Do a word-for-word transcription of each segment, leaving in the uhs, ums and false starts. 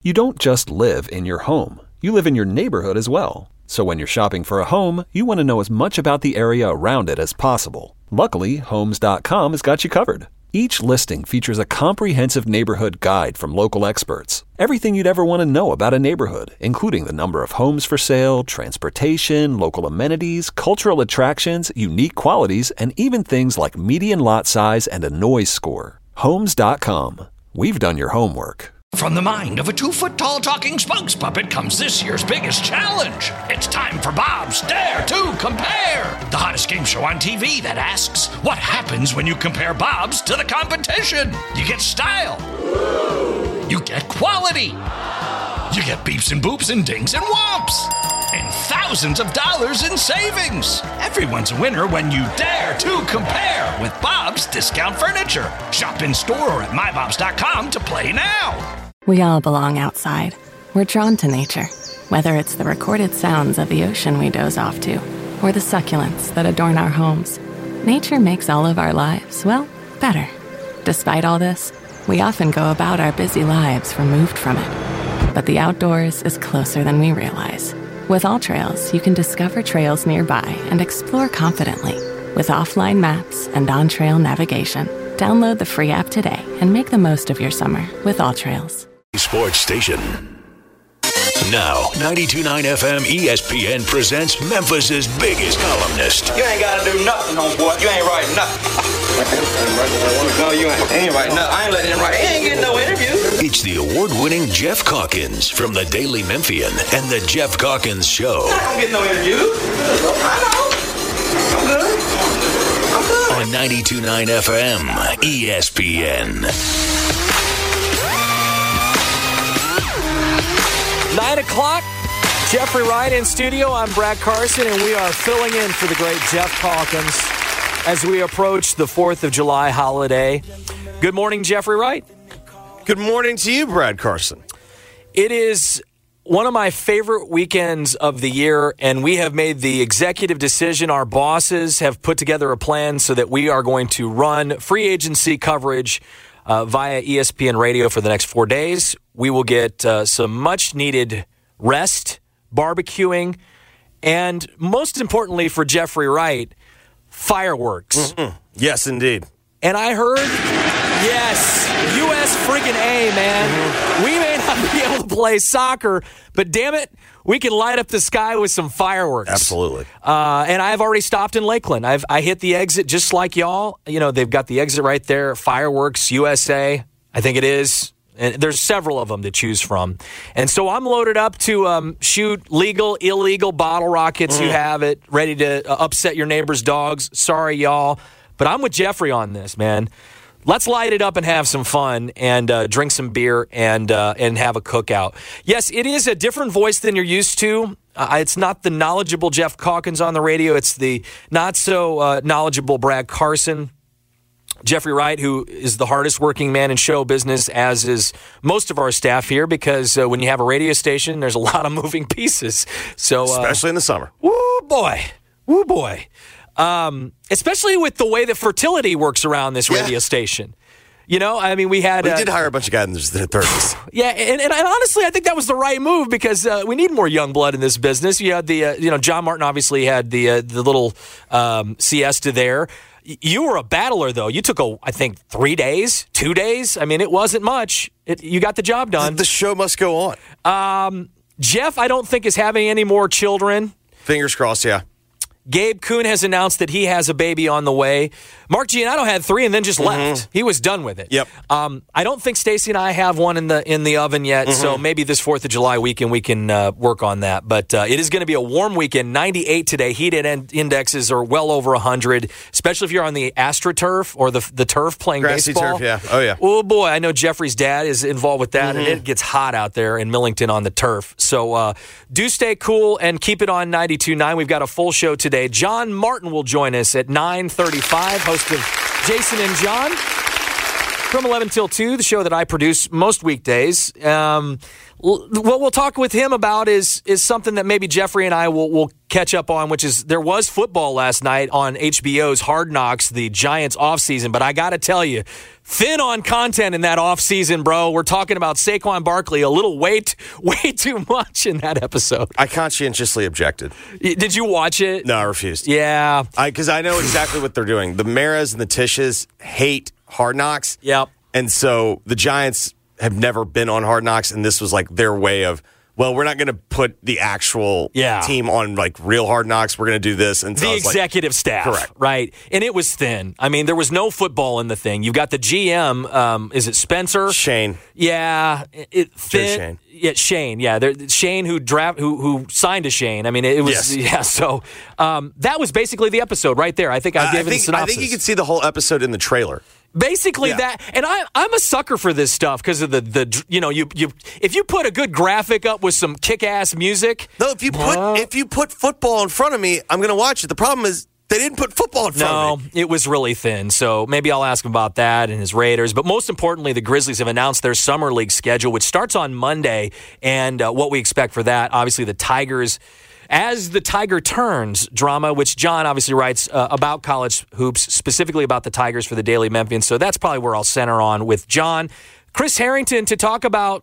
You don't just live in your home. You live in your neighborhood as well. So when you're shopping for a home, you want to know as much about the area around it as possible. Luckily, Homes dot com has got you covered. Each listing features a comprehensive neighborhood guide from local experts. Everything you'd ever want to know about a neighborhood, including the number of homes for sale, transportation, local amenities, cultural attractions, unique qualities, and even things like median lot size and a noise score. Homes dot com. We've done your homework. From the mind of a two-foot-tall talking Spunks puppet comes this year's biggest challenge. It's time for Bob's Dare to Compare, the hottest game show on T V that asks, what happens when you compare Bob's to the competition? You get style. You get quality. You get beeps and boops and dings and whomps. And thousands of dollars in savings. Everyone's a winner when you dare to compare with Bob's Discount Furniture. Shop in store or at my bobs dot com to play now. We all belong outside. We're drawn to nature, whether it's the recorded sounds of the ocean we doze off to, or the succulents that adorn our homes. Nature makes all of our lives, well, better. Despite all this, we often go about our busy lives removed from it. But the outdoors is closer than we realize. With AllTrails, you can discover trails nearby and explore confidently. With offline maps and on-trail navigation, download the free app today and make the most of your summer with AllTrails. Sports Station. Now, ninety-two point nine F M E S P N presents Memphis's biggest columnist. You ain't got to do nothing, homeboy. You ain't writing nothing. No, you ain't. Ain't writing nothing. I ain't letting him write. He ain't getting no interview. It's the award-winning Jeff Calkins from the Daily Memphian and the Jeff Calkins Show. I'm not going to get no interview. I know. I'm good. I'm good. On ninety-two point nine F M E S P N. Nine o'clock, Jeffrey Wright in studio. I'm Brad Carson, and we are filling in for the great Jeff Calkins as we approach the fourth of July holiday. Good morning, Jeffrey Wright. Good morning to you, Brad Carson. It is one of my favorite weekends of the year, and we have made the executive decision. Our bosses have put together a plan so that we are going to run free agency coverage uh, via E S P N Radio for the next four days. We will get uh, some much-needed rest, barbecuing, and most importantly for Jeffrey Wright, fireworks. Mm-hmm. Yes, indeed. And I heard, yes, U S freaking A, man. Mm-hmm. We may not be able to play soccer, but damn it, we can light up the sky with some fireworks. Absolutely. Uh, and I've already stopped in Lakeland. I've I hit the exit just like y'all. You know, they've got the exit right there, Fireworks U S A, I think it is. And there's several of them to choose from. And so I'm loaded up to um, shoot legal, illegal bottle rockets. Mm. You have it ready to uh, upset your neighbor's dogs. Sorry, y'all. But I'm with Jeffrey on this, man. Let's light it up and have some fun and uh, drink some beer and uh, and have a cookout. Yes, it is a different voice than you're used to. Uh, it's not the knowledgeable Jeff Calkins on the radio. It's the not so uh, knowledgeable Brad Carson. Jeffrey Wright, who is the hardest working man in show business, as is most of our staff here, because uh, when you have a radio station, there's a lot of moving pieces. So, uh, especially in the summer. Woo, boy. Woo, boy. Um, especially with the way that fertility works around this radio yeah. station. You know, I mean, we had... We uh, did hire a bunch of guys in their thirties. Yeah, and, and, and honestly, I think that was the right move because uh, we need more young blood in this business. You had the, uh, you know, John Martin obviously had the uh, the little um, siesta there. You were a battler, though. You took, a, I think, three days, two days. I mean, it wasn't much. It, you got the job done. The show must go on. Um, Jeff, I don't think, is having any more children. Fingers crossed, yeah. Gabe Kuhn has announced that he has a baby on the way. Mark Giannotto had three and then just mm-hmm. left. He was done with it. Yep. Um, I don't think Stacey and I have one in the in the oven yet, mm-hmm. so maybe this fourth of July weekend we can uh, work on that. But uh, it is going to be a warm weekend, ninety-eight today. Heat indexes are well over one hundred, especially if you're on the AstroTurf or the the turf playing Grassy baseball. Turf, yeah. Oh, yeah. Oh, boy. I know Jeffrey's dad is involved with that, mm-hmm. and it gets hot out there in Millington on the turf. So uh, do stay cool and keep it on ninety-two point nine. We've got a full show today. John Martin will join us at nine thirty-five, host of Jason and John. from eleven till two, the show that I produce most weekdays. Um, l- what we'll talk with him about is is something that maybe Jeffrey and I will, will catch up on, which is there was football last night on H B O's Hard Knocks, the Giants offseason. But I got to tell you, thin on content in that offseason, bro. We're talking about Saquon Barkley a little way, t- way too much in that episode. I conscientiously objected. Did you watch it? No, I refused. Yeah. Because I, I know exactly what they're doing. The Maras and the Tishes hate Hard Knocks. Yep. And so the Giants have never been on Hard Knocks, and this was like their way of, well, we're not going to put the actual yeah. team on like real Hard Knocks. We're going to do this. And so the executive like, staff. Correct. Right. And it was thin. I mean, there was no football in the thing. You've got the G M, um, is it Spencer? Shane. Yeah. It, thin. Shane. Yeah, Shane. Yeah, there, Shane who draft who who signed to Shane. I mean, it, it was yes. yeah. So um, that was basically the episode right there. I think I uh, gave I it think, a synopsis. I think you could see the whole episode in the trailer. Basically yeah. that, and I, I'm a sucker for this stuff because of the, the you know you you if you put a good graphic up with some kick-ass music. No, if you put uh, if you put football in front of me, I'm going to watch it. The problem is they didn't put football in front no, of me. No, it was really thin. So maybe I'll ask him about that and his Raiders. But most importantly, the Grizzlies have announced their summer league schedule, which starts on Monday, and uh, what we expect for that. Obviously, the Tigers. As the Tiger Turns drama, which John obviously writes uh, about college hoops, specifically about the Tigers for the Daily Memphian. So that's probably where I'll center on with John. Chris Harrington to talk about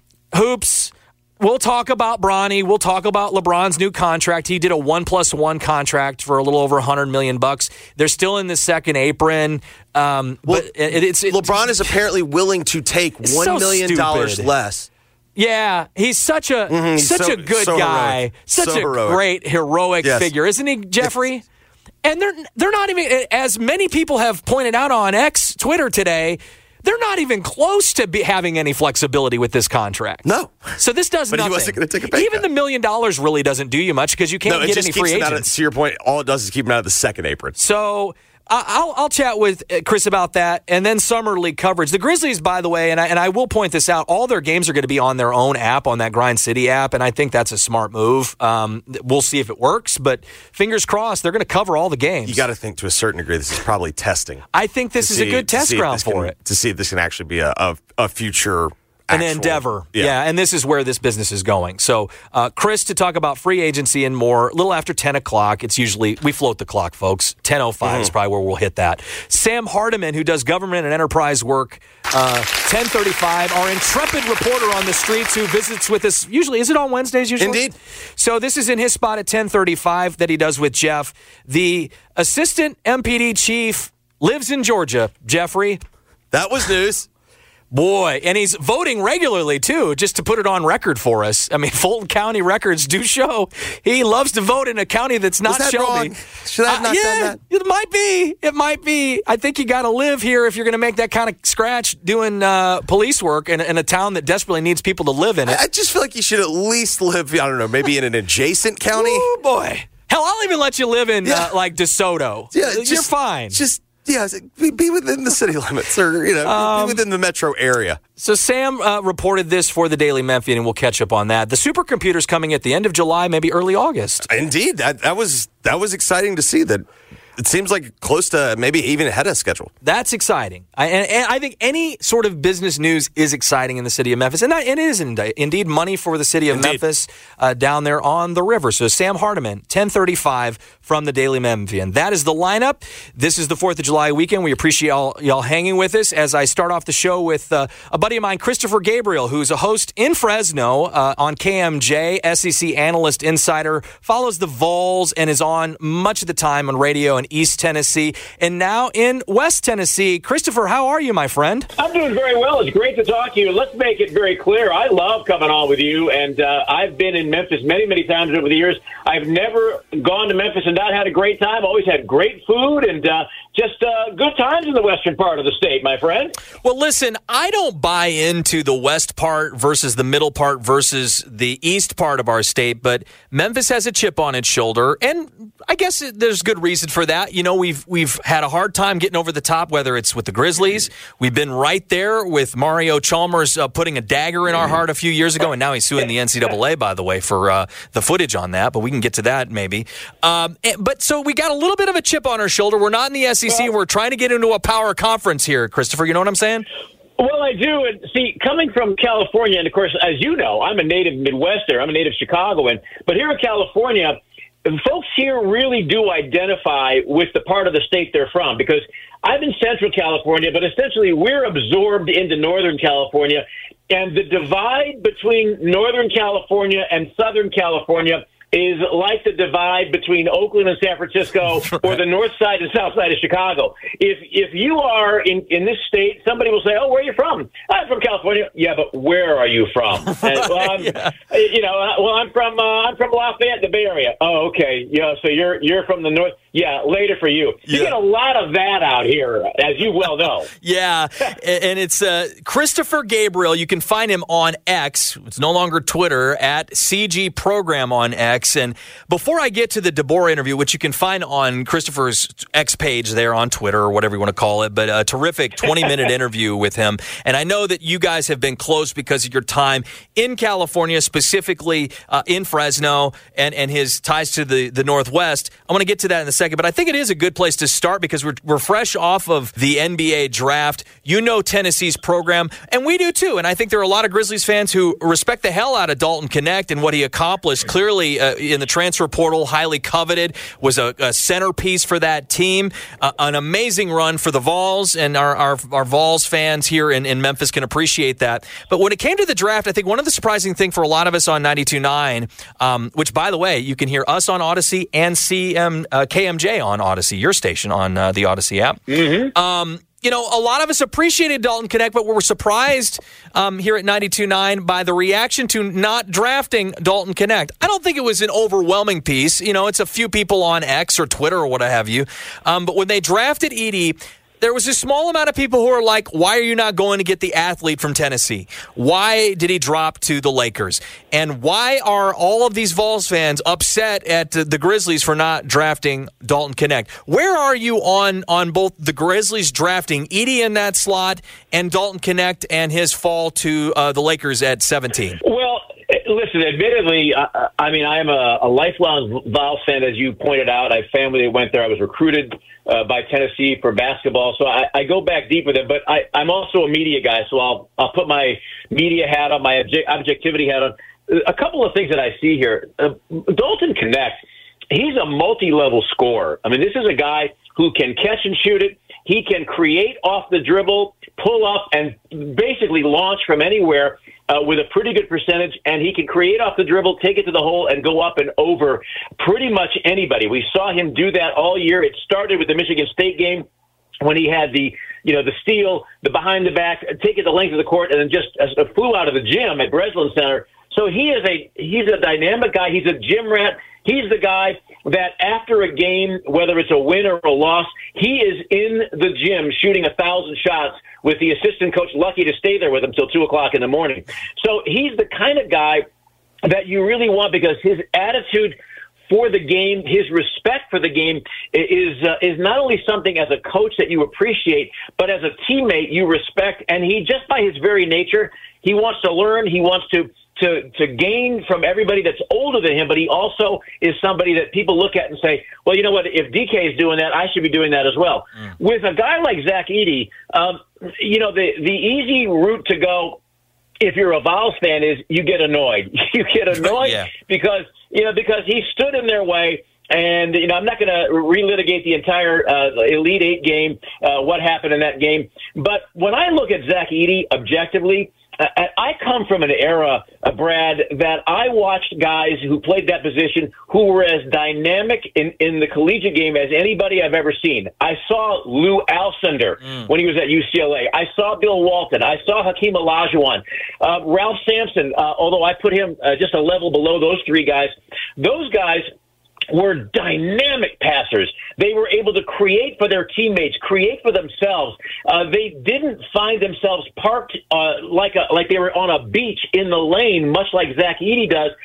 hoops. We'll talk about Bronny. We'll talk about LeBron's new contract. He did a one plus one contract for a little over one hundred million bucks. They're still in the second apron. Um, well, but it, it's it, LeBron is apparently willing to take one so million dollars stupid. less. Yeah, he's such a mm-hmm, such so, a good so guy, heroic. such so a heroic. great heroic yes. figure, isn't he, Jeffrey? Yes. And they're they're not even, as many people have pointed out on X Twitter today, they're not even close to be having any flexibility with this contract. No. So this does but nothing. He wasn't going to take a pay Even cut. the million dollars really doesn't do you much because you can't no, get just any keeps free him out agents. of, to your point, all it does is keep him out of the second apron. So I'll, I'll chat with Chris about that, and then summer league coverage. The Grizzlies, by the way, and I, and I will point this out, all their games are going to be on their own app, on that Grind City app, and I think that's a smart move. Um, we'll see if it works, but fingers crossed, they're going to cover all the games. You got to think to a certain degree this is probably testing. I think this is see, a good test ground for can, it. To see if this can actually be a, a, a future An actual, endeavor. Yeah. yeah, and this is where this business is going. So, uh, Chris, to talk about free agency and more, a little after ten o'clock. It's usually, we float the clock, folks. ten oh five mm-hmm. is probably where we'll hit that. Sam Hardiman, who does government and enterprise work, uh, ten thirty-five, our intrepid reporter on the streets who visits with us, usually, is it on Wednesdays usually? Indeed. So this is in his spot at ten thirty-five that he does with Jeff. The assistant M P D chief lives in Georgia, Jeffrey. That was news. Boy, and he's voting regularly, too, just to put it on record for us. I mean, Fulton County records do show he loves to vote in a county that's not Was that Shelby. Wrong? Should I have not uh, yeah, done that? It might be. It might be. I think you got to live here if you're going to make that kind of scratch doing uh, police work in, in a town that desperately needs people to live in it. I, I just feel like you should at least live, I don't know, maybe in an adjacent county. Oh, boy. Hell, I'll even let you live in, Yeah. uh, like, DeSoto. Yeah, You're just, fine. Just, yeah, be, be within the city limits or, you know, Um, be within the metro area. So Sam uh, reported this for the Daily Memphian, and we'll catch up on that. The supercomputer's coming at the end of July, maybe early August. Indeed. That, that was that was exciting to see that. It seems like close to maybe even ahead of schedule. That's exciting. I, and, and I think any sort of business news is exciting in the city of Memphis. And that, it is indeed, indeed money for the city of Indeed. Memphis uh, down there on the river. So Sam Hardiman, ten thirty-five from the Daily Memphian. That is the lineup. This is the fourth of July weekend. We appreciate y'all, y'all hanging with us as I start off the show with uh, a buddy of mine, Christopher Gabriel, who's a host in Fresno uh, on K M J, S E C analyst, insider, follows the Vols and is on much of the time on radio in East Tennessee and now in West Tennessee. Christopher, how are you, my friend? I'm doing very well. It's great to talk to you. Let's make it very clear. I love coming on with you, and uh, I've been in Memphis many, many times over the years. I've never gone to Memphis and not had a great time. Always had great food and uh, just uh, good times in the western part of the state, my friend. Well, listen, I don't buy into the west part versus the middle part versus the east part of our state, but Memphis has a chip on its shoulder, and I guess there's good reason for that. yeah, you know, we've we've had a hard time getting over the top, whether it's with the Grizzlies. We've been right there with Mario Chalmers uh, putting a dagger in our heart a few years ago, and now he's suing the N C double A, by the way, for uh, the footage on that, but we can get to that maybe. Um, and, but so we got a little bit of a chip on our shoulder. We're not in the S E C. We're trying to get into a power conference here, Christopher. You know what I'm saying? Well, I do. And see, coming from California, and of course, as you know, I'm a native Midwester. I'm a native Chicagoan. But here in California, folks here really do identify with the part of the state they're from, because I'm in Central California, but essentially we're absorbed into Northern California. And the divide between Northern California and Southern California is like the divide between Oakland and San Francisco, or the north side and south side of Chicago. If if you are in, in this state, somebody will say, "Oh, where are you from?" "I'm from California." "Yeah, but where are you from?" And, well, I'm, yeah. You know, uh, well, I'm from uh, I'm from Lafayette, the Bay Area. "Oh, okay. You know, so you're you're from the north." "Yeah, later for you." You yeah. get a lot of that out here, as you well know. Yeah, and it's uh, Christopher Gabriel. You can find him on X. It's no longer Twitter, at C G Program on X. And before I get to the DeBoer interview, which you can find on Christopher's X page there on Twitter, or whatever you want to call it, but a terrific twenty-minute interview with him. And I know that you guys have been close because of your time in California, specifically uh, in Fresno, and, and his ties to the, the Northwest. I want to get to that in a second, but I think it is a good place to start because we're, we're fresh off of the N B A draft. You know Tennessee's program, and we do too. And I think there are a lot of Grizzlies fans who respect the hell out of Dalton Knecht and what he accomplished. Clearly, uh, in the transfer portal, highly coveted, was a, a centerpiece for that team. Uh, an amazing run for the Vols, and our, our, our Vols fans here in, in Memphis can appreciate that. But when it came to the draft, I think one of the surprising things for a lot of us on ninety-two point nine, um, which, by the way, you can hear us on Odyssey and C M, uh, K M J on Odyssey, your station on uh, the Odyssey app. Mm-hmm. Um, You know, a lot of us appreciated Dalton Knecht, but we were surprised um, here at ninety-two point nine by the reaction to not drafting Dalton Knecht. I don't think it was an overwhelming piece. You know, it's a few people on X or Twitter or what have you. Um, but when they drafted Edey, there was a small amount of people who are like, why are you not going to get the athlete from Tennessee? Why did he drop to the Lakers? And why are all of these Vols fans upset at the Grizzlies for not drafting Dalton Knecht? Where are you on, on both the Grizzlies drafting Edey in that slot and Dalton Knecht and his fall to uh, the Lakers at seventeen? Well, listen, admittedly, I, I mean, I am a, a lifelong Vols fan, as you pointed out. I have family that went there. I was recruited uh, by Tennessee for basketball, so I, I go back deep with it. But I, I'm also a media guy, so I'll I'll put my media hat on, my object, objectivity hat on. A couple of things that I see here. Uh, Dalton Knecht, he's a multi-level scorer. I mean, this is a guy who can catch and shoot it. He can create off the dribble, pull up, and basically launch from anywhere uh, with a pretty good percentage. And he can create off the dribble, take it to the hole, and go up and over pretty much anybody. We saw him do that all year. It started with the Michigan State game when he had the, you know, the steal, the behind the back, take it the length of the court, and then just uh, flew out of the gym at Breslin Center. So he is a he's a dynamic guy. He's a gym rat. He's the guy that after a game, whether it's a win or a loss, he is in the gym shooting a thousand shots with the assistant coach lucky to stay there with him till two o'clock in the morning. So he's the kind of guy that you really want because his attitude for the game, his respect for the game is uh, is not only something as a coach that you appreciate, but as a teammate you respect. And he, just by his very nature, he wants to learn. He wants to to to gain from everybody that's older than him, but he also is somebody that people look at and say, well, you know what, if D K is doing that, I should be doing that as well. Mm. With a guy like Zach Edey, um, you know, the, the easy route to go, if you're a Vols fan, is you get annoyed. You get annoyed yeah. because, you know, because he stood in their way. And, you know, I'm not going to relitigate the entire uh, Elite Eight game, uh, what happened in that game. But when I look at Zach Edey objectively, I come from an era, uh, Brad, that I watched guys who played that position who were as dynamic in, in the collegiate game as anybody I've ever seen. I saw Lou Alcindor mm. when he was at U C L A. I saw Bill Walton. I saw Hakeem Olajuwon. Uh, Ralph Sampson, uh, although I put him uh, just a level below those three guys, those guys were dynamic passers. They were able to create for their teammates, create for themselves. Uh, they didn't find themselves parked uh, like a, like they were on a beach in the lane, much like Zach Edey does.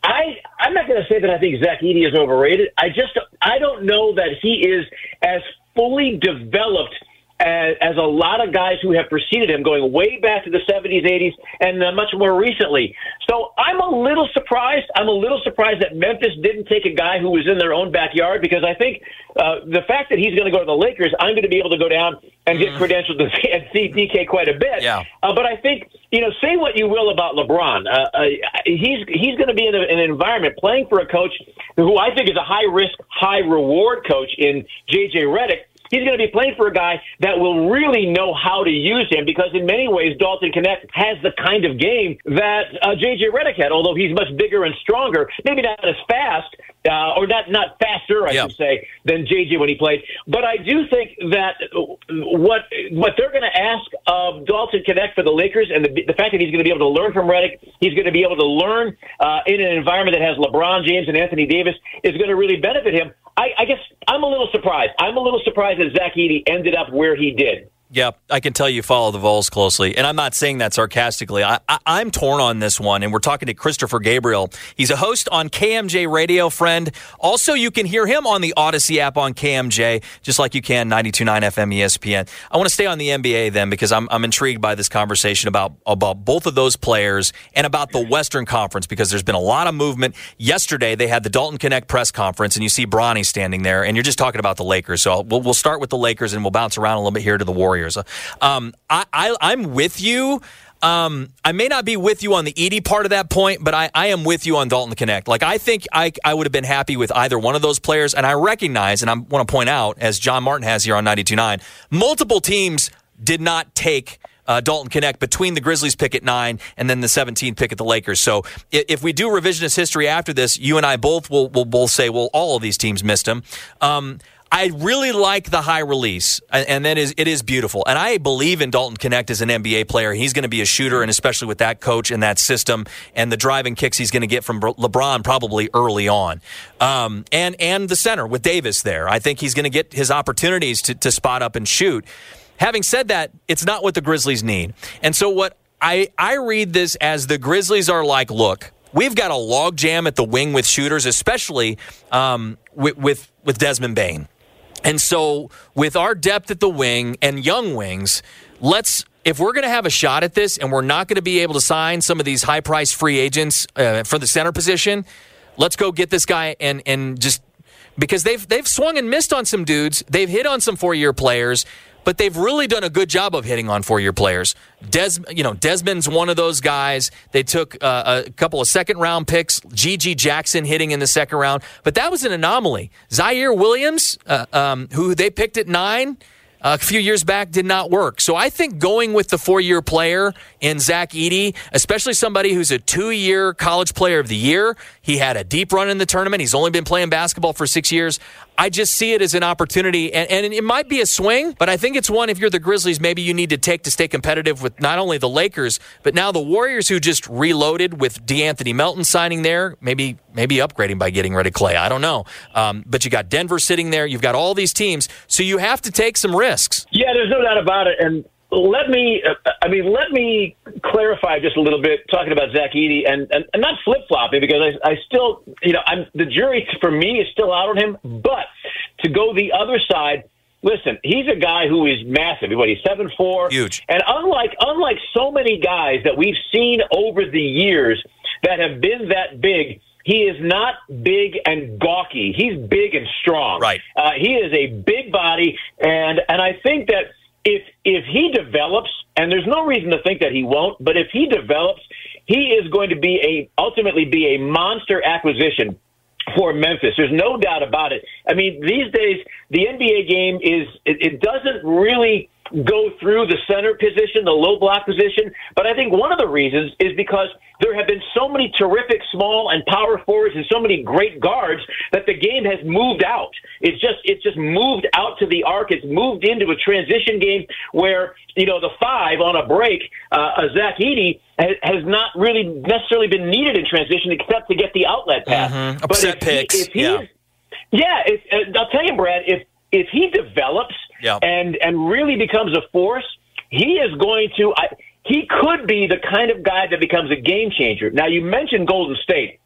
I, I'm not going to say that I think Zach Edey is overrated. I just I don't know that he is as fully developed as, as a lot of guys who have preceded him, going way back to the seventies, eighties, and uh, much more recently. So I'm a little surprised. I'm a little surprised that Memphis didn't take a guy who was in their own backyard, because I think uh, the fact that he's going to go to the Lakers, I'm going to be able to go down and get credentialed to see, and see D K quite a bit. Yeah. Uh, but I think, you know, say what you will about LeBron. Uh, uh, he's he's going to be in, a, in an environment playing for a coach who I think is a high-risk, high-reward coach in J J Redick. He's going to be playing for a guy that will really know how to use him, because in many ways Dalton Knecht has the kind of game that uh, J J Redick had, although he's much bigger and stronger, maybe not as fast, uh, or not, not faster, I yep. should say, than J J when he played. But I do think that what what they're going to ask of Dalton Knecht for the Lakers, and the, the fact that he's going to be able to learn from Redick, he's going to be able to learn uh, in an environment that has LeBron James and Anthony Davis, is going to really benefit him. I, I guess I'm a little surprised. I'm a little surprised that Zach Edey ended up where he did. Yep, I can tell you follow the Vols closely, and I'm not saying that sarcastically. I, I, I'm torn on this one, and we're talking to Christopher Gabriel. He's a host on K M J Radio, friend. Also, you can hear him on the Odyssey app on K M J, just like you can ninety-two point nine F M E S P N. I want to stay on the N B A then, because I'm, I'm intrigued by this conversation about, about both of those players and about the Western Conference, because there's been a lot of movement. Yesterday, they had the Dalton Knecht press conference, and you see Bronny standing there, and you're just talking about the Lakers. So we'll, we'll start with the Lakers, and we'll bounce around a little bit here to the Warriors. Um, I, I, I'm with you. Um, I may not be with you on the Edey part of that point, but I, I am with you on Dalton Knecht. Like, I think I, I would have been happy with either one of those players, and I recognize, and I want to point out, as John Martin has here on ninety-two point nine, multiple teams did not take Uh, Dalton Knecht between the Grizzlies pick at nine and then the seventeenth pick at the Lakers. So if, if we do revisionist history after this, you and I both will will both say, well, all of these teams missed him. Um, I really like the high release, and, and that is it is beautiful. And I believe in Dalton Knecht as an N B A player. He's going to be a shooter, and especially with that coach and that system and the driving kicks he's going to get from LeBron probably early on. Um, and and the center with Davis there. I think he's going to get his opportunities to, to spot up and shoot. Having said that, it's not what the Grizzlies need. And so what I, I read this as the Grizzlies are like, look, we've got a log jam at the wing with shooters, especially um, with, with, with Desmond Bane. And so with our depth at the wing and young wings, let's if we're going to have a shot at this and we're not going to be able to sign some of these high-priced free agents uh, for the center position, let's go get this guy and and just because they've they've swung and missed on some dudes. They've hit on some four-year players, but they've really done a good job of hitting on four-year players. Des, you know, Desmond's one of those guys. They took uh, a couple of second-round picks, G G Jackson hitting in the second round, but that was an anomaly. Zaire Williams, uh, um, who they picked at nine, Uh, a few years back, did not work. So I think going with the four-year player in Zach Edey, especially somebody who's a two-year college player of the year, he had a deep run in the tournament. He's only been playing basketball for six years. I just see it as an opportunity, and, and it might be a swing, but I think it's one, if you're the Grizzlies, maybe you need to take to stay competitive with not only the Lakers, but now the Warriors, who just reloaded with DeAnthony Melton signing there, maybe maybe upgrading by getting rid of Clay. I don't know. Um, but you got Denver sitting there. You've got all these teams, so you have to take some risks. Yeah, there's no doubt about it, and let me, I mean, let me clarify just a little bit, talking about Zach Edey, and, and, and not flip-flopping, because I, I still, you know, I'm, the jury for me is still out on him, but to go the other side, listen, he's a guy who is massive. What, he's seven foot four? Huge. And unlike, unlike so many guys that we've seen over the years that have been that big, he is not big and gawky. He's big and strong. Right. Uh, he is a big body, and, and I think that If if he develops, and there's no reason to think that he won't, but if he develops, he is going to be a ultimately be a monster acquisition for Memphis. There's no doubt about it. I mean, these days the N B A game is it, it doesn't really go through the center position, the low block position, but I think one of the reasons is because there have been so many terrific small and power forwards and so many great guards that the game has moved out. It's just it's just moved out to the arc. It's moved into a transition game where, you know, the five on a break, uh, Zach Edey, has, has not really necessarily been needed in transition except to get the outlet pass. Mm-hmm. But Upset if picks. He, if he's, yeah, yeah if, uh, I'll tell you, Brad, if if he develops yeah. and and really becomes a force, he is going to. I, He could be the kind of guy that becomes a game changer. Now, you mentioned Golden State.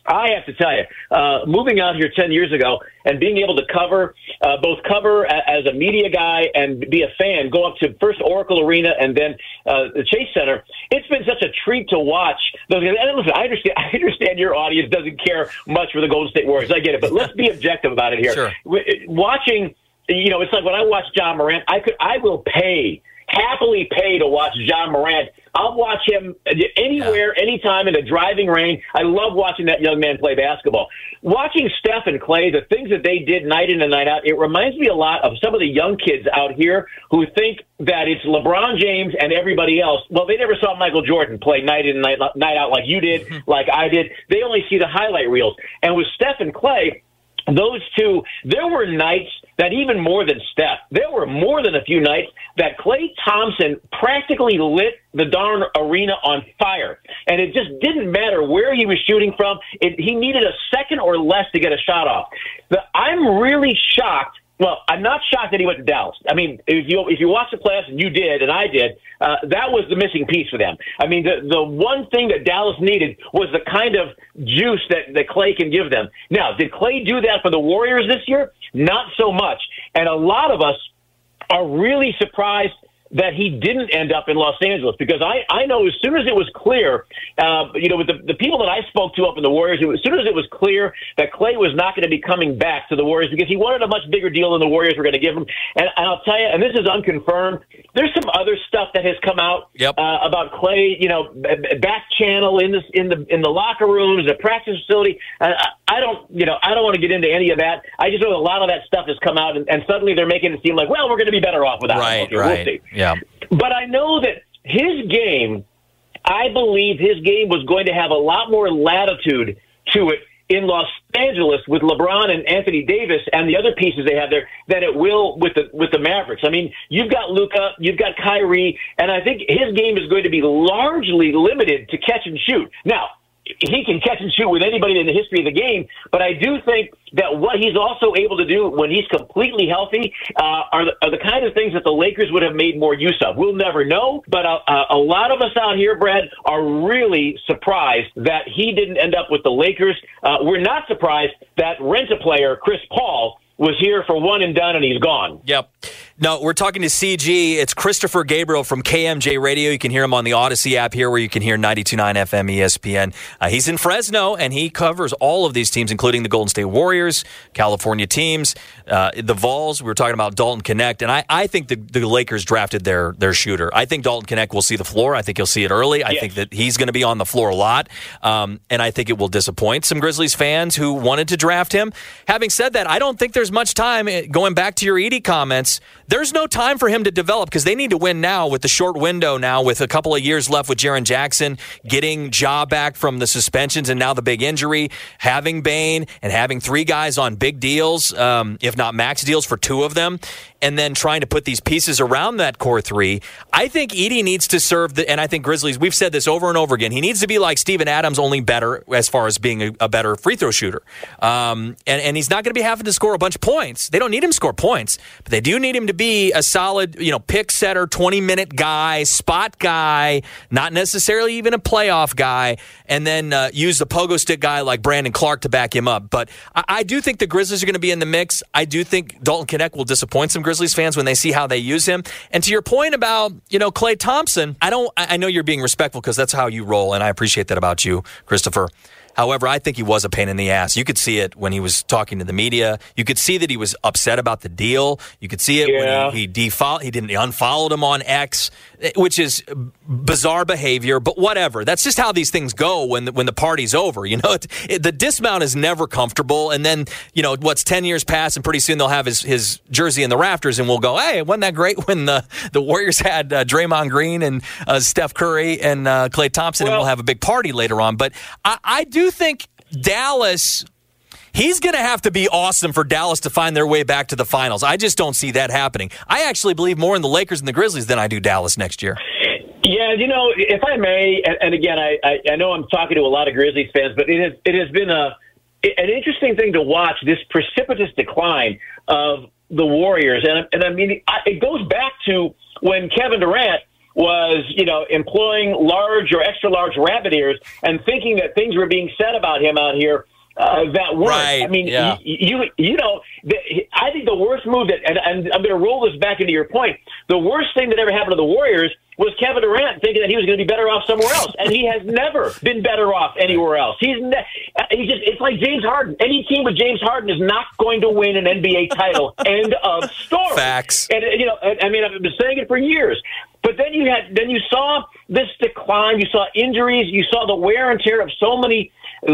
I have to tell you, uh, moving out here ten years ago and being able to cover, uh, both cover a, as a media guy and be a fan, go up to first Oracle Arena and then uh, the Chase Center, it's been such a treat to watch. Those guys. And listen, I understand, I understand your audience doesn't care much for the Golden State Warriors. I get it. But let's be objective about it here. Sure. Watching, you know, it's like when I watch John Morant, I could, I will pay, happily pay to watch John Morant. I'll watch him anywhere, yeah. anytime in the driving rain. I love watching that young man play basketball. Watching Steph and Clay, the things that they did night in and night out, it reminds me a lot of some of the young kids out here who think that it's LeBron James and everybody else. Well, they never saw Michael Jordan play night in and night, night out like you did, like I did. They only see the highlight reels. And with Steph and Clay, those two, there were nights that even more than Steph, there were more than a few nights that Klay Thompson practically lit the darn arena on fire. And it just didn't matter where he was shooting from. It, he needed a second or less to get a shot off. The, I'm really shocked. Well, I'm not shocked that he went to Dallas. I mean, if you if you watch the playoffs, and you did, and I did, uh, that was the missing piece for them. I mean, the the one thing that Dallas needed was the kind of juice that, that Klay can give them. Now, did Klay do that for the Warriors this year? Not so much. And a lot of us are really surprised that he didn't end up in Los Angeles, because I, I know as soon as it was clear, uh, you know, with the, the people that I spoke to up in the Warriors, it was, as soon as it was clear that Klay was not going to be coming back to the Warriors because he wanted a much bigger deal than the Warriors were going to give him. And, and I'll tell you, and this is unconfirmed, there's some other stuff that has come out yep. uh, about Klay, you know, back channel in this, in the, in the locker rooms, the practice facility. Uh, I don't, you know, I don't want to get into any of that. I just know a lot of that stuff has come out, and, and suddenly they're making it seem like, well, we're going to be better off without right, him. Okay, right. We'll see. Yeah. But I know that his game, I believe his game was going to have a lot more latitude to it in Los Angeles with LeBron and Anthony Davis and the other pieces they have there than it will with the with the Mavericks. I mean, you've got Luka, you've got Kyrie, and I think his game is going to be largely limited to catch and shoot. Now, he can catch and shoot with anybody in the history of the game, but I do think that what he's also able to do when he's completely healthy uh, are, the, are the kind of things that the Lakers would have made more use of. We'll never know, but a, a lot of us out here, Brad, are really surprised that he didn't end up with the Lakers. Uh, we're not surprised that rent-a-player Chris Paul was here for one and done, and he's gone. Yep. No, we're talking to C G. It's Christopher Gabriel from K M J Radio. You can hear him on the Odyssey app here, where you can hear ninety-two point nine F M E S P N. Uh, he's in Fresno, and he covers all of these teams, including the Golden State Warriors, California teams, uh, the Vols. We were talking about Dalton Knecht, and I, I think the, the Lakers drafted their their shooter. I think Dalton Knecht will see the floor. I think he'll see it early. I yes. think that he's going to be on the floor a lot, um, and I think it will disappoint some Grizzlies fans who wanted to draft him. Having said that, I don't think there's much time. Going back to your Edey comments, there's no time for him to develop because they need to win now with the short window now with a couple of years left with Jaren Jackson getting Ja back from the suspensions and now the big injury, having Bane and having three guys on big deals, um, if not max deals for two of them, and then trying to put these pieces around that core three. I think Edey needs to serve, the, and I think Grizzlies, we've said this over and over again, he needs to be like Steven Adams, only better as far as being a, a better free throw shooter. Um, and, and he's not going to be having to score a bunch of points. They don't need him to score points, but they do need him to be a solid, you know, pick setter, twenty-minute guy, spot guy, not necessarily even a playoff guy, and then uh, use the pogo stick guy like Brandon Clark to back him up. But I, I do think the Grizzlies are going to be in the mix. I do think Dalton Knecht will disappoint some Grizzlies fans when they see how they use him. And to your point about, you know, Klay Thompson, I don't. I know you're being respectful because that's how you roll, and I appreciate that about you, Christopher. However, I think he was a pain in the ass. You could see it when he was talking to the media. You could see that he was upset about the deal. You could see it yeah. when he, he default, he didn't he unfollowed him on X, which is bizarre behavior. But whatever. That's just how these things go when the, when the party's over. You know, it, it, the dismount is never comfortable. And then, you know, what's ten years pass, and pretty soon they'll have his, his jersey in the rafters, and we'll go, hey, wasn't that great when the, the Warriors had uh, Draymond Green and uh, Steph Curry and uh, Klay Thompson, well, and we'll have a big party later on. But I, I do think Dallas, he's going to have to be awesome for Dallas to find their way back to the finals. I just don't see that happening. I actually believe more in the Lakers and the Grizzlies than I do Dallas next year. Yeah, you know, if I may, and, and again, I, I, I know I'm talking to a lot of Grizzlies fans, but it has it has been a an interesting thing to watch, this precipitous decline of the Warriors. And, and I mean, it goes back to when Kevin Durant was, you know, employing large or extra large rabbit ears and thinking that things were being said about him out here uh, that weren't. Right. I mean, yeah. you, you you know, the, I think the worst move that, and, and I'm going to roll this back into your point, the worst thing that ever happened to the Warriors was Kevin Durant thinking that he was going to be better off somewhere else, and he has never been better off anywhere else. He's ne- he just it's like James Harden. Any team with James Harden is not going to win an N B A title. End of story. Facts. And you know, I mean, I've been saying it for years. But then you had then you saw this decline. You saw injuries. You saw the wear and tear of so many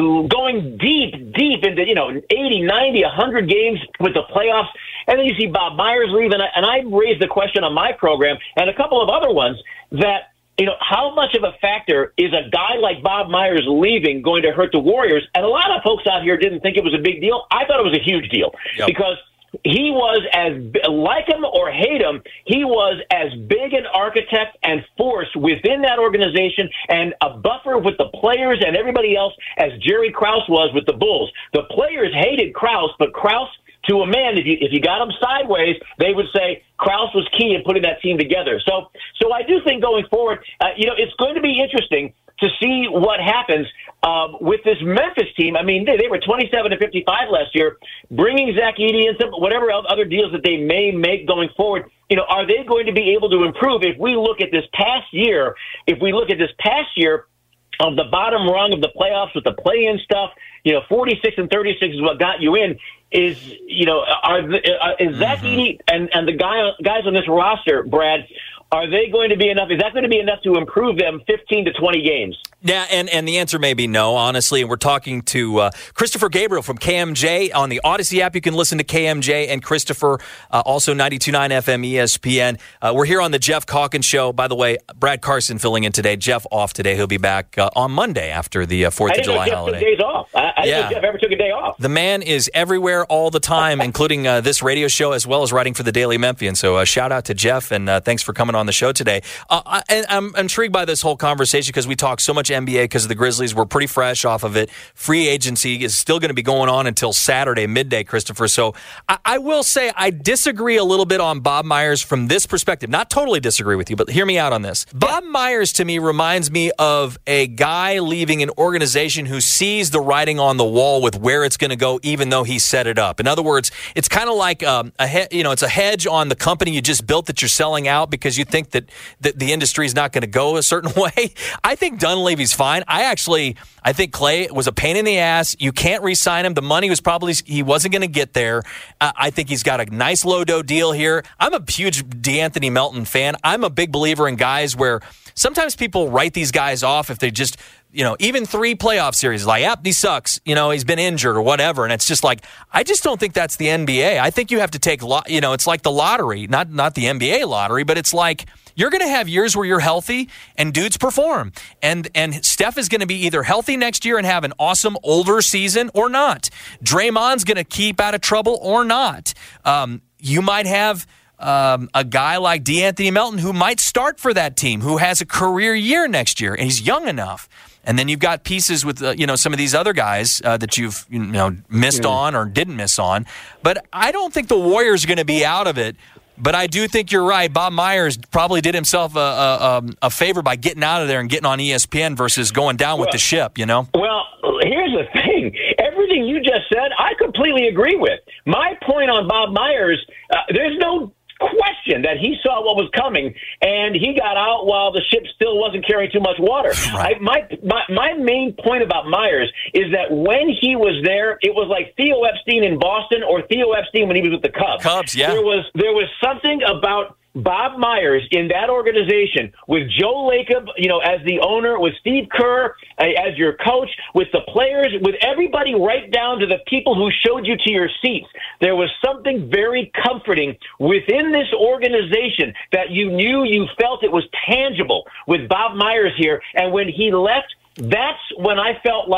going deep, deep into, you know, eighty, ninety, one hundred games with the playoffs. And then you see Bob Myers leave. And I, and I raised the question on my program and a couple of other ones that, you know, how much of a factor is a guy like Bob Myers leaving going to hurt the Warriors? And a lot of folks out here didn't think it was a big deal. I thought it was a huge deal yep. because he was as, like him or hate him, he was as big an architect and force within that organization and a buffer with the players and everybody else as Jerry Krause was with the Bulls. The players hated Krause, but Krause, to a man, if you if you got him sideways, they would say Krause was key in putting that team together. So, so I do think going forward, uh, you know, it's going to be interesting to see what happens um, with this Memphis team. I mean, they, they were twenty-seven to fifty-five last year. Bringing Zach Edey and some whatever other deals that they may make going forward, you know, are they going to be able to improve? If we look at this past year, if we look at this past year of the bottom rung of the playoffs with the play-in stuff, you know, forty-six and thirty-six is what got you in. Is you know, are, are is Zach mm-hmm. Edey and and the guy guys on this roster, Brad? Are they going to be enough? Is that going to be enough to improve them fifteen to twenty games? Yeah, and, and the answer may be no, honestly. And we're talking to uh, Christopher Gabriel from K M J on the Odyssey app. You can listen to K M J and Christopher, uh, also ninety-two point nine F M E S P N. Uh, we're here on the Jeff Calkins Show. By the way, Brad Carson filling in today. Jeff off today. He'll be back uh, on Monday after the uh, fourth of July Jeff holiday. Took days off. I, I didn't yeah. know Jeff ever took a day off. The man is everywhere all the time, including uh, this radio show as well as writing for the Daily Memphian. So uh, shout out to Jeff, and uh, thanks for coming on the show today. Uh, I, and I'm intrigued by this whole conversation because we talk so much N B A because of the Grizzlies. We're pretty fresh off of it. Free agency is still going to be going on until Saturday midday, Christopher. So I, I will say I disagree a little bit on Bob Myers from this perspective. Not totally disagree with you, but hear me out on this. Bob Myers to me reminds me of a guy leaving an organization who sees the writing on the wall with where it's going to go, even though he set it up. In other words, it's kind of like um, a he- you know, it's a hedge on the company you just built that you're selling out because you think that, that the industry is not going to go a certain way. I think Dunleavy's fine. I actually Actually, I think Clay was a pain in the ass. You can't re-sign him. The money was probably, he wasn't going to get there. Uh, I think he's got a nice low-dough deal here. I'm a huge DeAnthony Melton fan. I'm a big believer in guys where sometimes people write these guys off if they just, you know, even three playoff series, like, yep, he sucks. You know, he's been injured or whatever. And it's just like, I just don't think that's the N B A. I think you have to take, lo- you know, it's like the lottery, not not the N B A lottery, but it's like, you're going to have years where you're healthy and dudes perform. And and Steph is going to be either healthy next year and have an awesome older season or not. Draymond's going to keep out of trouble or not. Um, you might have um, a guy like DeAnthony Melton who might start for that team, who has a career year next year, and he's young enough. And then you've got pieces with uh, you know some of these other guys uh, that you've you know missed yeah. on or didn't miss on. But I don't think the Warriors are going to be out of it. But I do think you're right. Bob Myers probably did himself a, a, a favor by getting out of there and getting on E S P N versus going down with well, the ship, you know? Well, here's the thing. Everything you just said, I completely agree with. My point on Bob Myers, uh, there's no question that he saw what was coming, and he got out while the ship still wasn't carrying too much water. Right. I, my, my my main point about Myers is that when he was there, it was like Theo Epstein in Boston or Theo Epstein when he was with the Cubs. Cubs, yeah. There was there was something about Bob Myers in that organization with Joe Lacob, you know, as the owner, with Steve Kerr uh, as your coach, with the players, with everybody right down to the people who showed you to your seats. There was something very comforting within this organization that you knew, you felt it was tangible with Bob Myers here. And when he left, that's when I felt like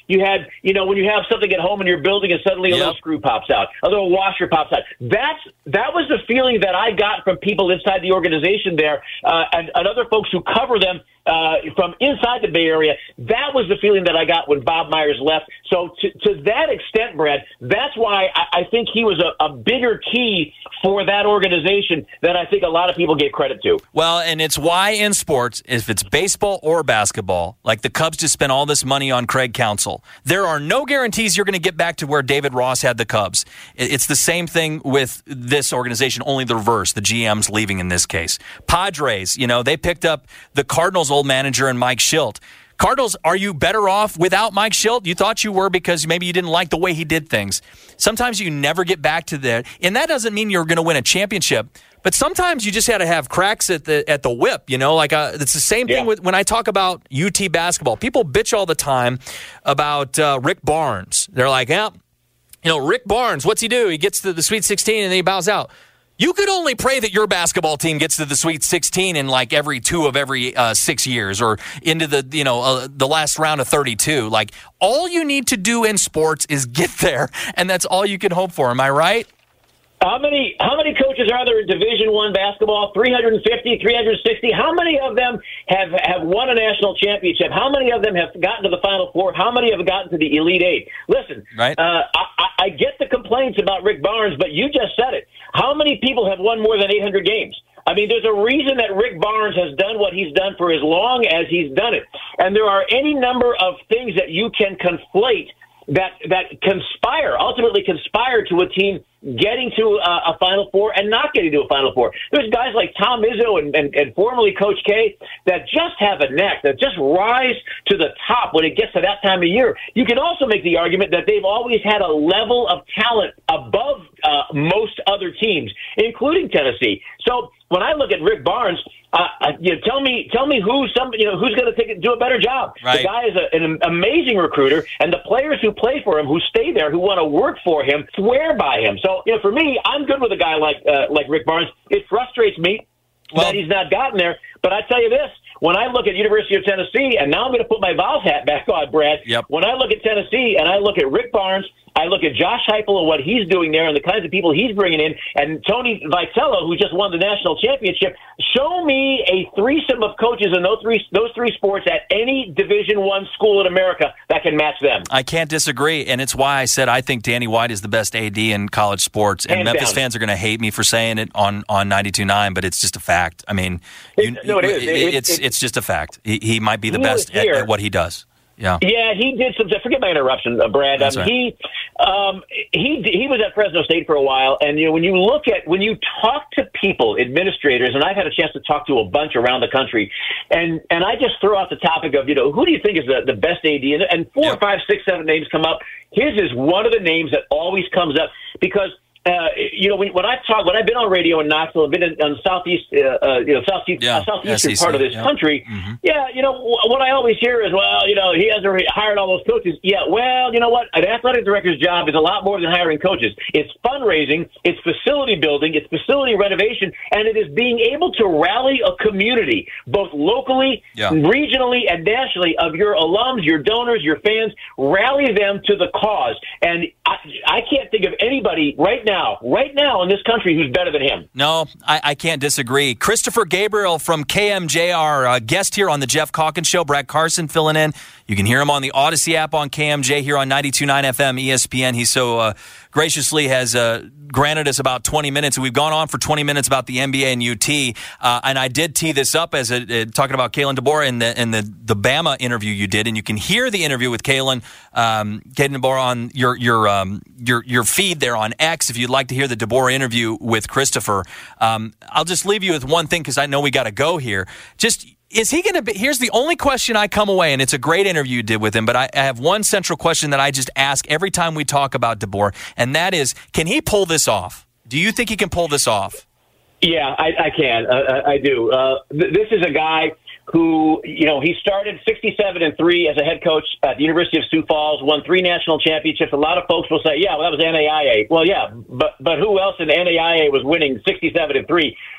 You had, you know, when you have something at home in your building and suddenly a Yep. little screw pops out, a little washer pops out. That's that was the feeling that I got from people inside the organization there, uh, and, and other folks who cover them uh, from inside the Bay Area. That was the feeling that I got when Bob Myers left. So to, to that extent, Brad, that's why I, I think he was a, a bigger key for that organization than I think a lot of people get credit to. Well, and it's why in sports, if it's baseball or basketball, like the Cubs just spent all this money on Craig Counsell, there are no guarantees you're going to get back to where David Ross had the Cubs. It's the same thing with this organization, only the reverse. The G M's leaving in this case. Padres, you know, they picked up the Cardinals' old manager and Mike Schilt. Cardinals, are you better off without Mike Schilt? You thought you were because maybe you didn't like the way he did things. Sometimes you never get back to that, and that doesn't mean you're going to win a championship. But sometimes you just had to have cracks at the at the whip, you know. Like uh, it's the same thing Yeah. with when I talk about U T basketball. People bitch all the time about uh, Rick Barnes. They're like, yeah, you know, Rick Barnes, what's he do? He gets to the Sweet sixteen and then he bows out. You could only pray that your basketball team gets to the Sweet sixteen in like every two of every uh, six years or into the, you know, uh, the last round of thirty-two. Like, all you need to do in sports is get there, and that's all you can hope for. Am I right? How many how many coaches are there in Division One basketball? three hundred fifty, three hundred sixty. How many of them have, have won a national championship? How many of them have gotten to the Final Four? How many have gotten to the Elite Eight? Listen, Right. uh, I, I, I get the complaints about Rick Barnes, but you just said it. How many people have won more than eight hundred games? I mean, there's a reason that Rick Barnes has done what he's done for as long as he's done it. And there are any number of things that you can conflate that that conspire, ultimately conspire to a team getting to a, a Final Four and not getting to a Final Four. There's guys like Tom Izzo and, and, and formerly Coach K that just have a neck, that just rise to the top when it gets to that time of year. You can also make the argument that they've always had a level of talent above uh, most other teams, including Tennessee. So when I look at Rick Barnes, uh, you know, tell me, tell me who's some, you know, who's going to take it, do a better job. Right. The guy is a, an amazing recruiter, and the players who play for him, who stay there, who want to work for him, swear by him. So, you know, for me, I'm good with a guy like uh, like Rick Barnes. It frustrates me Well- that he's not gotten there. But I tell you this, when I look at University of Tennessee, and now I'm going to put my Vols hat back on, Brad. Yep. When I look at Tennessee and I look at Rick Barnes, I look at Josh Heupel and what he's doing there and the kinds of people he's bringing in, and Tony Vitello, who just won the national championship. Show me a threesome of coaches in those three those three sports at any Division One school in America that can match them. I can't disagree, and it's why I said I think Danny White is the best A D in college sports. And Hands Memphis down. fans are going to hate me for saying it on on ninety-two point nine, but it's just a fact. I mean, you, It- no, it is. It- it- it's it- it's just a fact. He, he might be the He was best at, here. at what he does. Yeah. Yeah, he did some. Forget my interruption, uh, Brad. That's Um, right. He, um, he, he was at Fresno State for a while, and you know when you look at when you talk to people, administrators, and I've had a chance to talk to a bunch around the country, and and I just throw out the topic of you know who do you think is the, the best A D, and, and four Yep. or five, six, seven names come up. His is one of the names that always comes up because. Uh, you know, when, when I've talked, when I've been on radio in Knoxville, I've been in, on the southeast, uh, uh, you know, southeast, Yeah, uh, southeastern S E C, part of this yeah. country. Mm-hmm. Yeah, you know, wh- what I always hear is, well, you know, he hasn't re- hired all those coaches. Yeah, well, you know what? An athletic director's job is a lot more than hiring coaches. It's fundraising, it's facility building, it's facility renovation, and it is being able to rally a community, both locally, Yeah. regionally, and nationally, of your alums, your donors, your fans, rally them to the cause. And I, I can't think of anybody right now, right now in this country who's better than him. No, I, I can't disagree. Christopher Gabriel from K M J, our uh, guest here on the Jeff Calkins Show. Brad Carson filling in. You can hear him on the Odyssey app on K M J here on ninety-two point nine F M E S P N. He so uh, graciously has uh, granted us about twenty minutes. We've gone on for twenty minutes about the N B A and U T. Uh, and I did tee this up as a, uh, talking about Kalen DeBoer in the in the, the Bama interview you did. And you can hear the interview with Kalen, um, Kalen DeBoer on your your, um, your your feed there on X if you'd like to hear the DeBoer interview with Christopher. Um, I'll just leave you with one thing because I know we got to go here. Just is he going to be? Here's the only question I come away, and it's a great interview you did with him, but I, I have one central question that I just ask every time we talk about DeBoer, and that is, can he pull this off? Do you think he can pull this off? Yeah, I, I can. Uh, I do. Uh, th- this is a guy who, you know, he started sixty-seven and three as a head coach at the University of Sioux Falls, won three national championships. A lot of folks will say, yeah, well, that was N A I A. Well, yeah, but but who else in N A I A was winning sixty-seven and three?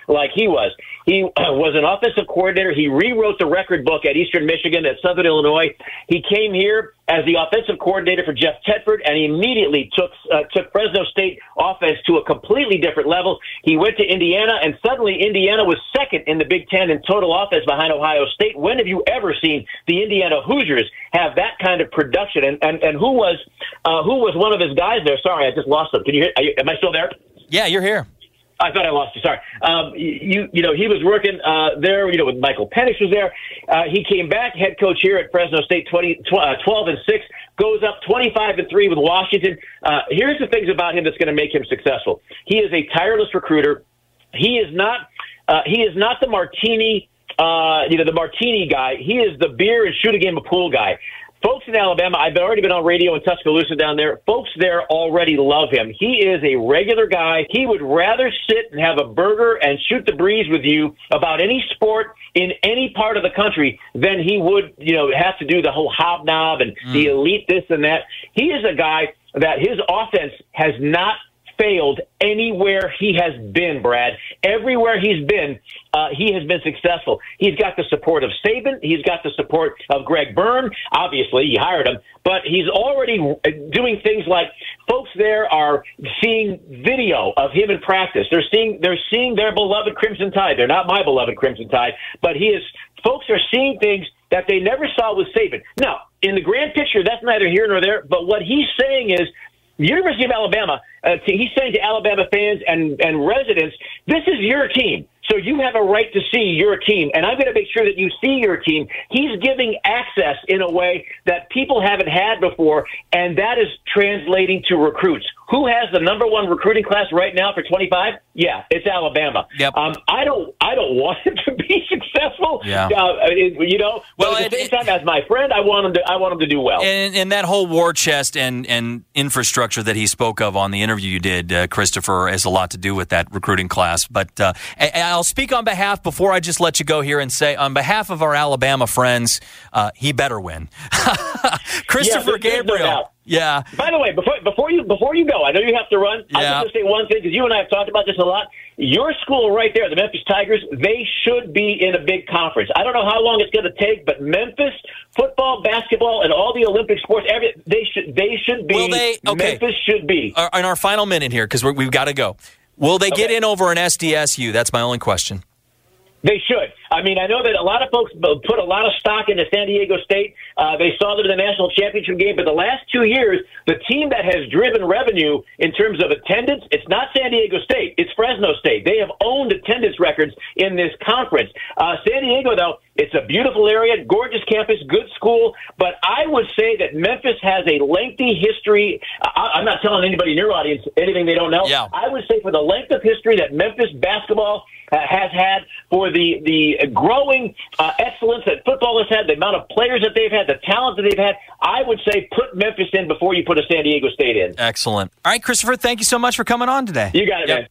like he was. He was an offensive coordinator. He rewrote the record book at Eastern Michigan, at Southern Illinois. He came here as the offensive coordinator for Jeff Tedford, and he immediately took uh, took Fresno State offense to a completely different level. He went to Indiana, and suddenly Indiana was second in the Big Ten in total offense behind Ohio State. When have you ever seen the Indiana Hoosiers have that kind of production? And and, and who was uh, who was one of his guys there? Sorry, I just lost him. Can you hear? Are you, am I still there? Yeah, you're here. I thought I lost you. Sorry. Um, you, you know, he was working uh, there. You know, with Michael Penix was there. Uh, he came back, head coach here at Fresno State, twenty, twelve and six, goes up twenty-five and three with Washington. Uh, here's the things about him that's going to make him successful. He is a tireless recruiter. He is not. Uh, he is not the martini. Uh, you know, the martini guy. He is the beer and shoot a game of pool guy. Folks in Alabama, I've already been on radio in Tuscaloosa down there. Folks there already love him. He is a regular guy. He would rather sit and have a burger and shoot the breeze with you about any sport in any part of the country than he would, you know, have to do the whole hobnob and mm. the elite this and that. He is a guy that his offense has not failed anywhere he has been, Brad. Everywhere he's been, uh, he has been successful. He's got the support of Saban. He's got the support of Greg Byrne. Obviously, he hired him. But he's already doing things like folks there are seeing video of him in practice. They're seeing they're seeing their beloved Crimson Tide. They're not my beloved Crimson Tide, but he is. Folks are seeing things that they never saw with Saban. Now, in the grand picture, that's neither here nor there. But what he's saying is, University of Alabama, uh, to, he's saying to Alabama fans and, and residents, this is your team. So you have a right to see your team, and I'm going to make sure that you see your team. He's giving access in a way that people haven't had before, and that is translating to recruits. Who has the number one recruiting class right now for twenty-five? Yeah, it's Alabama. Yep. Um, I don't, I don't want him to be successful. Yeah. Uh, it, you know. Well, but at the it, same time, as my friend, I want him to, I want him to do well. And, and that whole war chest and and infrastructure that he spoke of on the interview you did, uh, Christopher, has a lot to do with that recruiting class. But uh, I'll speak on behalf before I just let you go here and say, on behalf of our Alabama friends, uh, he better win. Christopher yeah, Gabriel. No Yeah. By the way, before before you before you go, I know you have to run. Yeah. I was going to say one thing because you and I have talked about this a lot. Your school right there, the Memphis Tigers, they should be in a big conference. I don't know how long it's going to take, but Memphis football, basketball, and all the Olympic sports, every, they should they should be. Will they? Okay. Memphis should be. Uh, in our final minute here, because we've got to go. Will they Okay. get in over an S D S U? That's my only question. They should. I mean, I know that a lot of folks put a lot of stock into San Diego State. Uh, they saw them in the national championship game. But the last two years, the team that has driven revenue in terms of attendance, it's not San Diego State. It's Fresno State. They have owned attendance records in this conference. Uh, San Diego, though, it's a beautiful area, gorgeous campus, good school. But I would say that Memphis has a lengthy history. I, I'm not telling anybody in your audience anything they don't know. Yeah. I would say for the length of history that Memphis basketball uh, has had, for the, the growing uh, excellence that football has had, the amount of players that they've had, the talent that they've had, I would say put Memphis in before you put a San Diego State in. Excellent. All right, Christopher, thank you so much for coming on today. You got it, Yep. man.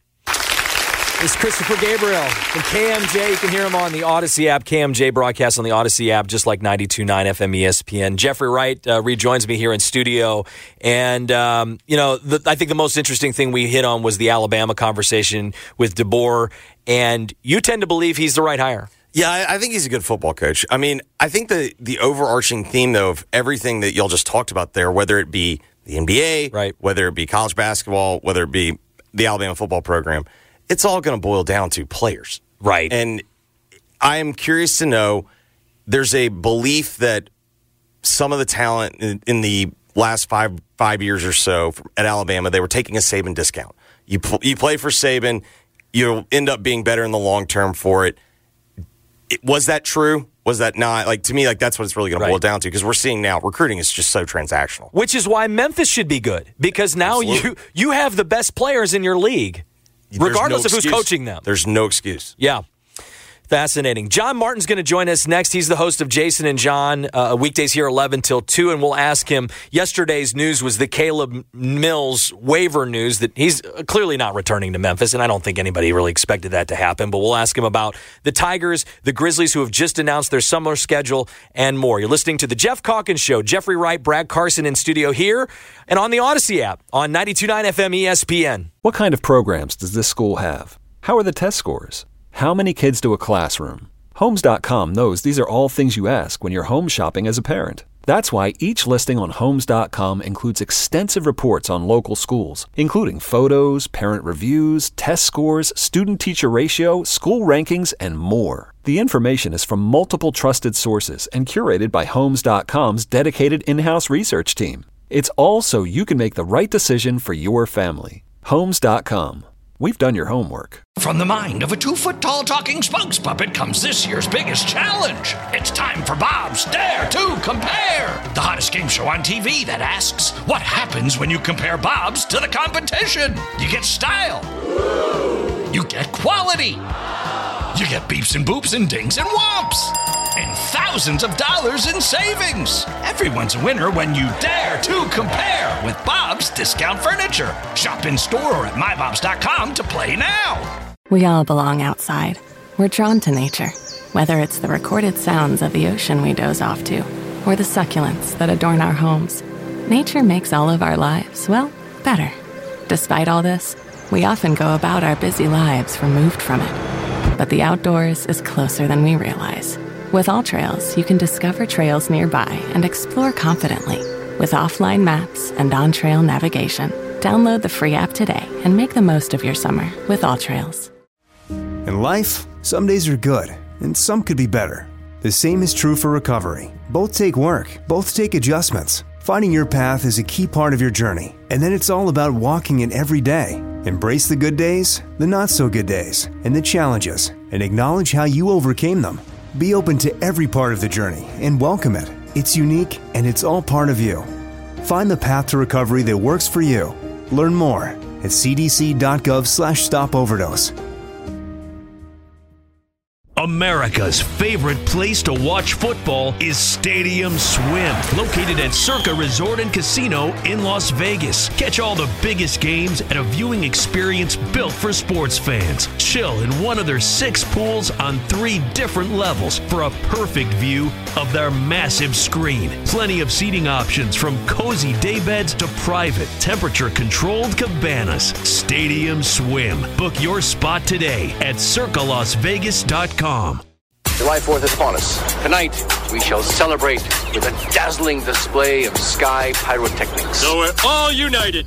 It's Christopher Gabriel from K M J. You can hear him on the Odyssey app. K M J broadcasts on the Odyssey app, just like ninety-two point nine F M E S P N. Jeffrey Wright uh, rejoins me here in studio. And, um, you know, the, I think the most interesting thing we hit on was the Alabama conversation with DeBoer. And you tend to believe he's the right hire. Yeah, I, I think he's a good football coach. I mean, I think the the overarching theme, though, of everything that y'all just talked about there, whether it be the N B A, right, whether it be college basketball, whether it be the Alabama football program, it's all going to boil down to players. Right. And I am curious to know, there's a belief that some of the talent in, in the last five five years or so at Alabama, they were taking a Saban discount. You pl- you play for Saban, you'll end up being better in the long term for it. it. Was that true? Was that not? Like, to me, like that's what it's really going Right. to boil down to, because we're seeing now recruiting is just so transactional. Which is why Memphis should be good, because now Absolutely. you you have the best players in your league, There's regardless no of who's excuse. coaching them. There's no excuse. Yeah. Fascinating. John Martin's going to join us next. He's the host of Jason and John, uh, weekdays here eleven till two, and we'll ask him. Yesterday's news was the Caleb Mills waiver news that he's clearly not returning to Memphis, and I don't think anybody really expected that to happen, but we'll ask him about the Tigers, the Grizzlies, who have just announced their summer schedule, and more. You're listening to The Jeff Calkins Show. Jeffrey Wright, Brad Carson in studio here and on the Odyssey app on ninety-two point nine F M E S P N. What kind of programs does this school have? How are the test scores? How many kids to a classroom? Homes dot com knows these are all things you ask when you're home shopping as a parent. That's why each listing on Homes dot com includes extensive reports on local schools, including photos, parent reviews, test scores, student-teacher ratio, school rankings, and more. The information is from multiple trusted sources and curated by Homes dot com's dedicated in-house research team. It's all so you can make the right decision for your family. Homes dot com. We've done your homework. From the mind of a two-foot-tall talking spokes puppet comes this year's biggest challenge. It's time for Bob's Dare to Compare, the hottest game show on T V that asks, what happens when you compare Bob's to the competition? You get style. You get quality. You get beeps and boops and dings and whomps. And thousands of dollars in savings. Everyone's a winner when you dare to compare with Bob's Discount Furniture. Shop in store or at my bobs dot com to play now. We all belong outside. We're drawn to nature, whether it's the recorded sounds of the ocean we doze off to, or the succulents that adorn our homes. Nature makes all of our lives, well, better. Despite all this, we often go about our busy lives removed from it. But the outdoors is closer than we realize. With AllTrails, you can discover trails nearby and explore confidently. With offline maps and on-trail navigation, download the free app today and make the most of your summer with AllTrails. In life, some days are good, and some could be better. The same is true for recovery. Both take work, both take adjustments. Finding your path is a key part of your journey, and then it's all about walking it every day. Embrace the good days, the not-so-good days, and the challenges, and acknowledge how you overcame them. Be open to every part of the journey and welcome it. It's unique and it's all part of you. Find the path to recovery that works for you. Learn more at c d c dot gov slash stop overdose. America's favorite place to watch football is Stadium Swim, located at Circa Resort and Casino in Las Vegas. Catch all the biggest games at a viewing experience built for sports fans. Chill in one of their six pools on three different levels for a perfect view of their massive screen. Plenty of seating options from cozy daybeds to private, temperature-controlled cabanas. Stadium Swim. Book your spot today at circa las vegas dot com. July fourth is upon us. Tonight, we shall celebrate with a dazzling display of sky pyrotechnics. So we're all united.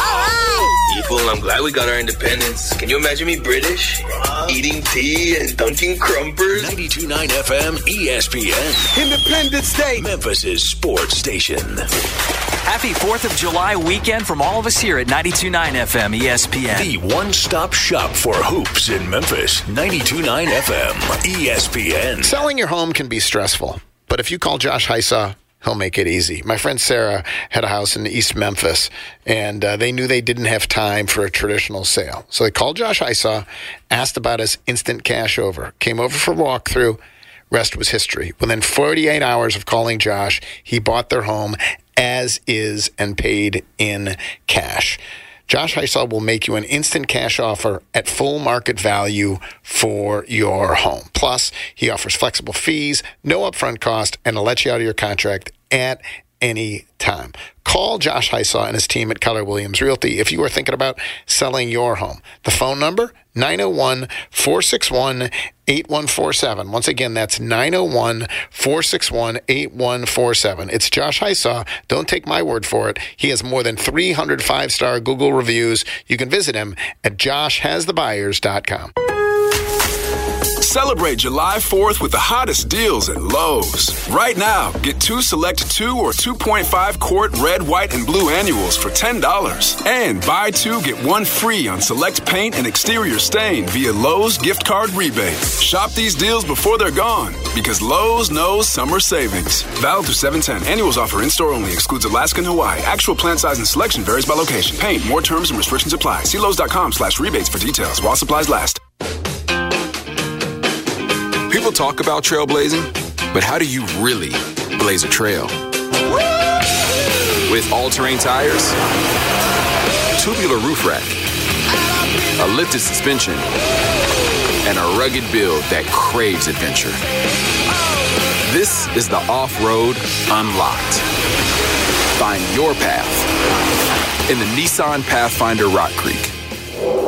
Yeah! People, I'm glad we got our independence. Can you imagine me British? Eating tea and dunking crumpers? ninety-two point nine F M E S P N. Independence Day. Memphis' sports station. Happy fourth of July weekend from all of us here at ninety-two point nine F M E S P N. The one-stop shop for hoops in Memphis. ninety-two point nine F M E S P N. Selling your home can be stressful, but if you call Josh Hysaw, he'll make it easy. My friend Sarah had a house in East Memphis, and uh, they knew they didn't have time for a traditional sale. So they called Josh Hysaw, asked about his instant cash over, came over for a walkthrough. Rest was history. Within forty-eight hours of calling Josh, he bought their home as is and paid in cash. Josh Hysaw will make you an instant cash offer at full market value for your home. Plus, he offers flexible fees, no upfront cost, and will let you out of your contract at any time. Call Josh Hysaw and his team at Keller Williams Realty if you are thinking about selling your home. The phone number, nine oh one, four six one, eight one four seven. Once again, that's nine oh one, four six one, eight one four seven. It's Josh Hysaw. Don't take my word for it. He has more than three hundred five-star Google reviews. You can visit him at josh has the buyers dot com. Celebrate July fourth with the hottest deals at Lowe's. Right now, get two select two or two point five quart red, white, and blue annuals for ten dollars. And buy two, get one free on select paint and exterior stain via Lowe's gift card rebate. Shop these deals before they're gone because Lowe's knows summer savings. Valid through seven ten. Annuals offer in-store only. Excludes Alaska and Hawaii. Actual plant size and selection varies by location. Paint. More terms and restrictions apply. See Lowe's.com slash rebates for details while supplies last. People talk about trailblazing, but how do you really blaze a trail? With all-terrain tires, tubular roof rack, a lifted suspension, and a rugged build that craves adventure. This is the Off-Road Unlocked. Find your path in the Nissan Pathfinder Rock Creek.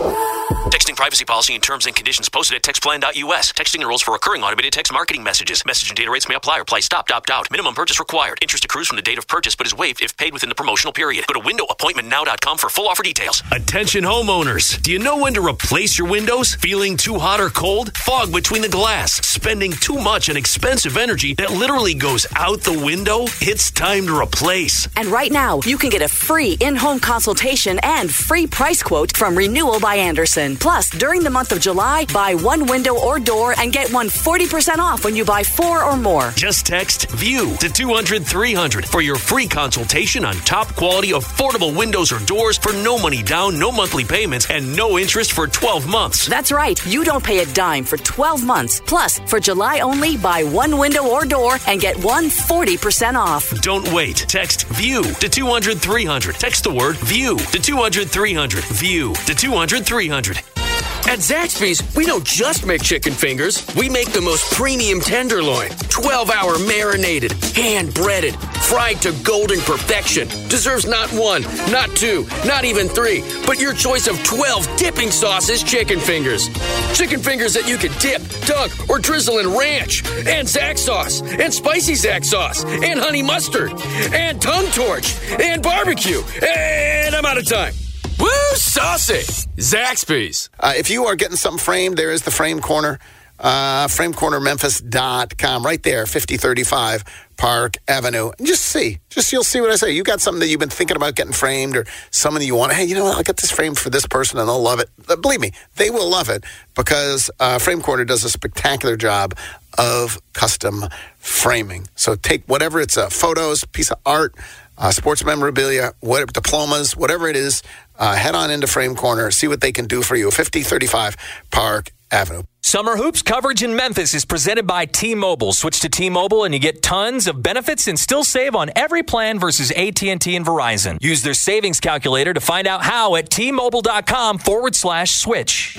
Texting privacy policy and terms and conditions posted at text plan dot U S. Texting enrolls for recurring automated text marketing messages. Message and data rates may apply or apply stop, opt out. Minimum purchase required. Interest accrues from the date of purchase but is waived if paid within the promotional period. Go to window appointment now dot com for full offer details. Attention homeowners. Do you know when to replace your windows? Feeling too hot or cold? Fog between the glass? Spending too much on expensive energy that literally goes out the window? It's time to replace. And right now, you can get a free in-home consultation and free price quote from Renewal by Andersen. Plus, during the month of July, buy one window or door and get one forty percent off when you buy four or more. Just text VIEW to two hundred three hundred for your free consultation on top quality affordable windows or doors for no money down, no monthly payments, and no interest for twelve months. That's right. You don't pay a dime for twelve months. Plus, for July only, buy one window or door and get one forty percent off. Don't wait. Text VIEW to two hundred three hundred. Text the word VIEW to two hundred three hundred. VIEW to two hundred three hundred. At Zaxby's, we don't just make chicken fingers. We make the most premium tenderloin, twelve-hour marinated, hand-breaded, fried to golden perfection. Deserves not one, not two, not even three, but your choice of twelve dipping sauces chicken fingers. Chicken fingers that you can dip, dunk, or drizzle in ranch, and Zax sauce, and spicy Zax sauce, and honey mustard, and tongue torch, and barbecue. And I'm out of time. Woo, saucy! Zaxby's. Uh, if you are getting something framed, there is the Frame Corner. Uh, frame corner memphis dot com. Right there, fifty thirty-five Park Avenue. And just see. Just you'll see what I say. You got something that you've been thinking about getting framed or someone that you want. Hey, you know what? I'll get this framed for this person and they'll love it. Uh, believe me, they will love it because uh, Frame Corner does a spectacular job of custom framing. So take whatever it's uh, photos, piece of art, uh, sports memorabilia, what, diplomas, whatever it is, uh, head on into Frame Corner. See what they can do for you. fifty thirty-five Park Avenue. Summer Hoops coverage in Memphis is presented by T-Mobile. Switch to T-Mobile and you get tons of benefits and still save on every plan versus A T and T and Verizon. Use their savings calculator to find out how at T-Mobile.com forward slash switch.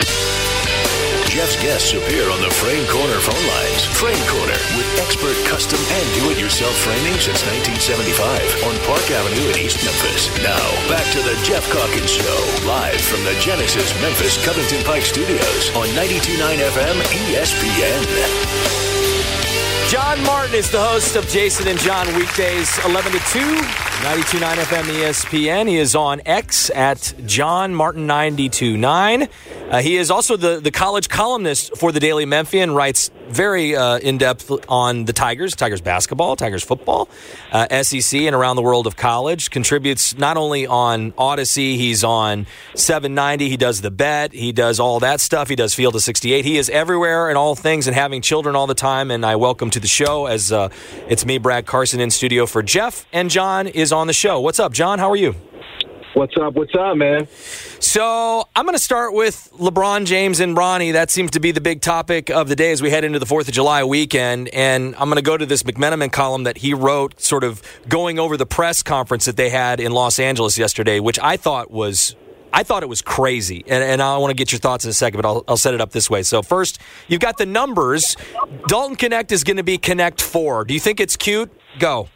Jeff's guests appear on the Frame Corner phone lines. Frame Corner with expert custom and do-it-yourself framing since nineteen seventy-five on Park Avenue in East Memphis. Now, back to the Jeff Calkins Show, live from the Genesis Memphis Covington Pike Studios on ninety-two point nine F M E S P N. John Martin is the host of Jason and John weekdays eleven to two, ninety-two point nine F M E S P N. He is on X at John Martin ninety-two point nine. Uh, he is also the, the college columnist for the Daily Memphian, writes very uh, in-depth on the Tigers, Tigers basketball, Tigers football, uh, S E C, and around the world of college. Contributes not only on Odyssey, he's on seven ninety, he does The Bet, he does all that stuff, he does Field of sixty-eight. He is everywhere and all things and having children all the time, and I welcome to the show as uh, it's me, Brad Carson, in studio for Jeff, and John is on the show. What's up, John? How are you? What's up? What's up, man? So I'm going to start with LeBron James and Bronny. That seems to be the big topic of the day as we head into the fourth of July weekend. And I'm going to go to this McMenamin column that he wrote sort of going over the press conference that they had in Los Angeles yesterday, which I thought was I thought it was crazy. And, and I want to get your thoughts in a second, but I'll, I'll set it up this way. So first, you've got the numbers. Dalton Connect is going to be Connect four. Do you think it's cute? Go.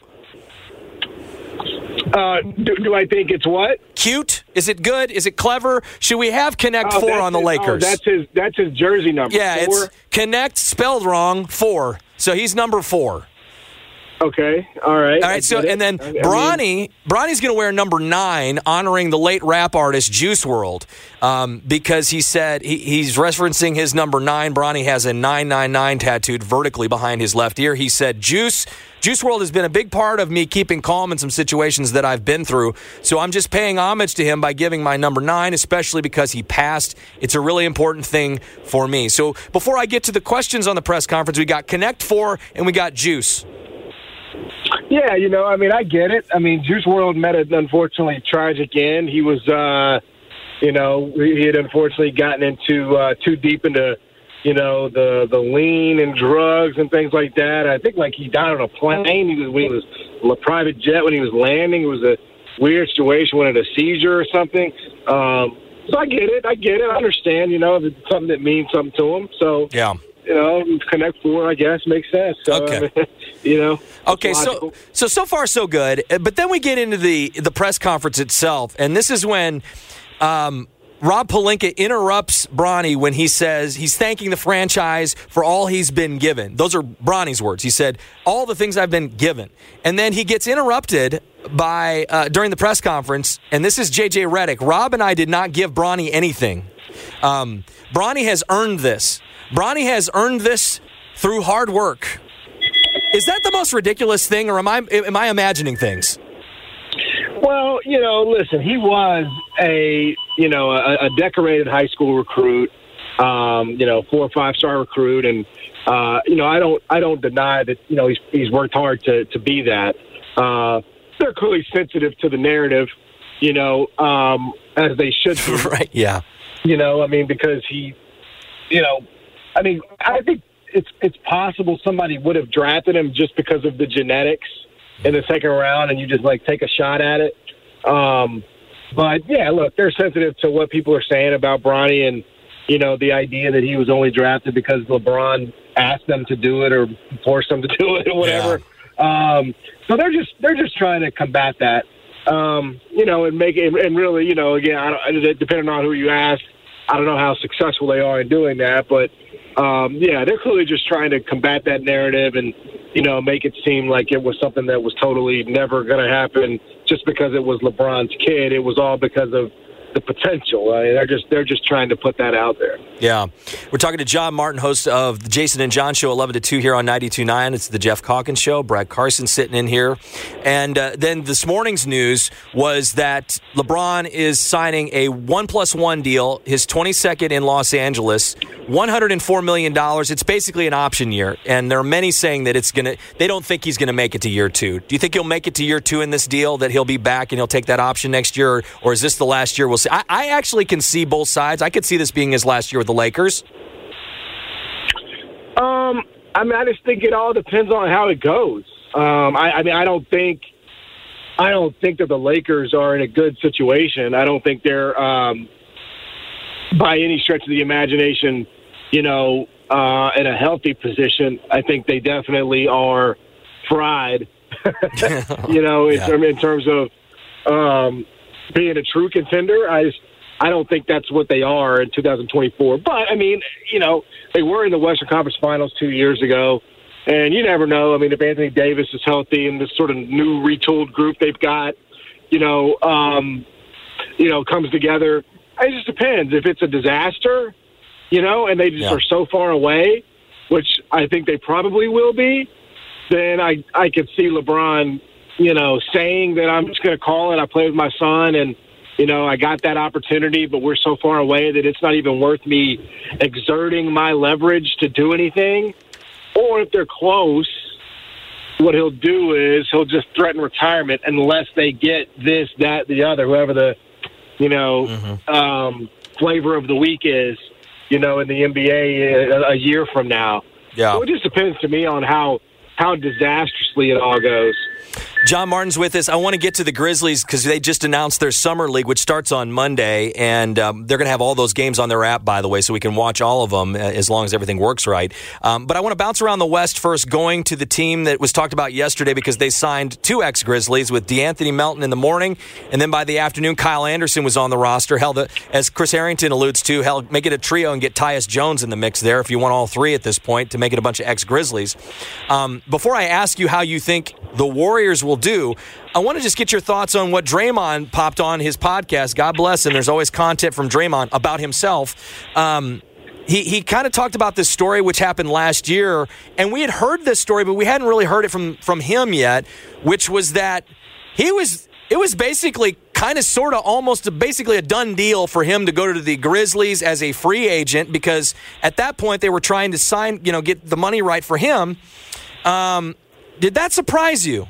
Uh, do, do I think it's what? Cute? Is it good? Is it clever? Should we have Connect oh, four on the his, Lakers? Oh, that's his. That's his jersey number. Yeah, four? it's Connect spelled wrong four. So he's number four. Okay, all right. All right, so and then I, Bronny, I mean, Bronny's going to wear number nine, honoring the late rap artist Juice world, um, because he said he, he's referencing his number nine. Bronny has a nine nine nine tattooed vertically behind his left ear. He said, Juice, Juice world has been a big part of me keeping calm in some situations that I've been through, so I'm just paying homage to him by giving my number nine, especially because he passed. It's a really important thing for me. So before I get to the questions on the press conference, we got Connect four and we got Juice. Yeah, you know, I mean, I get it. I mean, Juice world met an unfortunately tragic end. He was, uh, you know, he had unfortunately gotten into uh, too deep into, you know, the the lean and drugs and things like that. I think like he died on a plane. He was when he was on a private jet when he was landing. It was a weird situation when it had a seizure or something. Um, so I get it. I get it. I understand. You know, if it's something that means something to him. So yeah. You know, Connect Four, I guess, makes sense. So, okay. I mean, you know. Okay, so so so far so good, but then we get into the the press conference itself, and this is when um, Rob Pelinka interrupts Bronny when he says he's thanking the franchise for all he's been given. Those are Bronny's words. He said, all the things I've been given. And then he gets interrupted by uh, during the press conference, and this is J J Redick. Rob and I did not give Bronny anything. Um, Bronny has earned this. Bronny has earned this through hard work. Is that the most ridiculous thing, or am I am I imagining things? Well, you know, listen, he was a, you know, a, a decorated high school recruit, um, you know, four or five star recruit. And, uh, you know, I don't I don't deny that, you know, he's, he's worked hard to, to be that. Uh, they're clearly sensitive to the narrative, you know, um, as they should be. Right, yeah. You know, I mean, because he, you know, I mean, I think it's it's possible somebody would have drafted him just because of the genetics in the second round, and you just, like, take a shot at it. Um, but, yeah, look, they're sensitive to what people are saying about Bronny and, you know, the idea that he was only drafted because LeBron asked them to do it or forced them to do it or whatever. Yeah. Um, so they're just they're just trying to combat that, um, you know, and make it, and really, you know, again, I don't, depending on who you ask, I don't know how successful they are in doing that, but, um, yeah, they're clearly just trying to combat that narrative and, you know, make it seem like it was something that was totally never going to happen just because it was LeBron's kid. It was all because of the potential. I mean, they're just they're just trying to put that out there. Yeah. We're talking to John Martin, host of the Jason and John Show, eleven to two here on ninety-two point nine. It's the Jeff Calkins Show. Brad Carson sitting in here. And uh, then this morning's news was that LeBron is signing a one plus one deal, his twenty-second in Los Angeles, one hundred four million dollars. It's basically an option year. And there are many saying that it's going to, they don't think he's going to make it to year two. Do you think he'll make it to year two in this deal, that he'll be back and he'll take that option next year? Or, or is this the last year? We'll see. I, I actually can see both sides. I could see this being his last year with the Lakers. Um, I mean, I just think it all depends on how it goes. Um, I, I mean, I don't think, I don't think that the Lakers are in a good situation. I don't think they're, um, by any stretch of the imagination, you know, uh, in a healthy position. I think they definitely are fried, you know, in, yeah. term, in terms of um, being a true contender. I just, I don't think that's what they are in two thousand twenty-four. But, I mean, you know, they were in the Western Conference Finals two years ago, and you never know. I mean, if Anthony Davis is healthy and this sort of new retooled group they've got, you know, um, you know, comes together, it just depends. If it's a disaster, you know, and they just yeah. are so far away, which I think they probably will be, then I, I could see LeBron, you know, saying that I'm just going to call it. I play with my son, and, you know, I got that opportunity, but we're so far away that it's not even worth me exerting my leverage to do anything. Or if they're close, what he'll do is he'll just threaten retirement unless they get this, that, the other, whoever the, you know, mm-hmm. um, flavor of the week is, you know, in the N B A a, a year from now. Yeah. So it just depends to me on how, how disastrously it all goes. John Martin's with us. I want to get to the Grizzlies because they just announced their summer league, which starts on Monday, and um, they're going to have all those games on their app, by the way, so we can watch all of them as long as everything works right. Um, but I want to bounce around the West first, going to the team that was talked about yesterday because they signed two ex-Grizzlies with DeAnthony Melton in the morning, and then by the afternoon, Kyle Anderson was on the roster. Hell, the, as Chris Harrington alludes to, hell, make it a trio and get Tyus Jones in the mix there if you want all three at this point to make it a bunch of ex-Grizzlies. Um, before I ask you how you think the Warriors will do, I want to just get your thoughts on what Draymond popped on his podcast. God bless him. There's always content from Draymond about himself. Um, he he kind of talked about this story which happened last year, and we had heard this story, but we hadn't really heard it from, from him yet, which was that he was it was basically kind of sort of almost a, basically a done deal for him to go to the Grizzlies as a free agent because at that point they were trying to sign, you know, get the money right for him. Um, did that surprise you?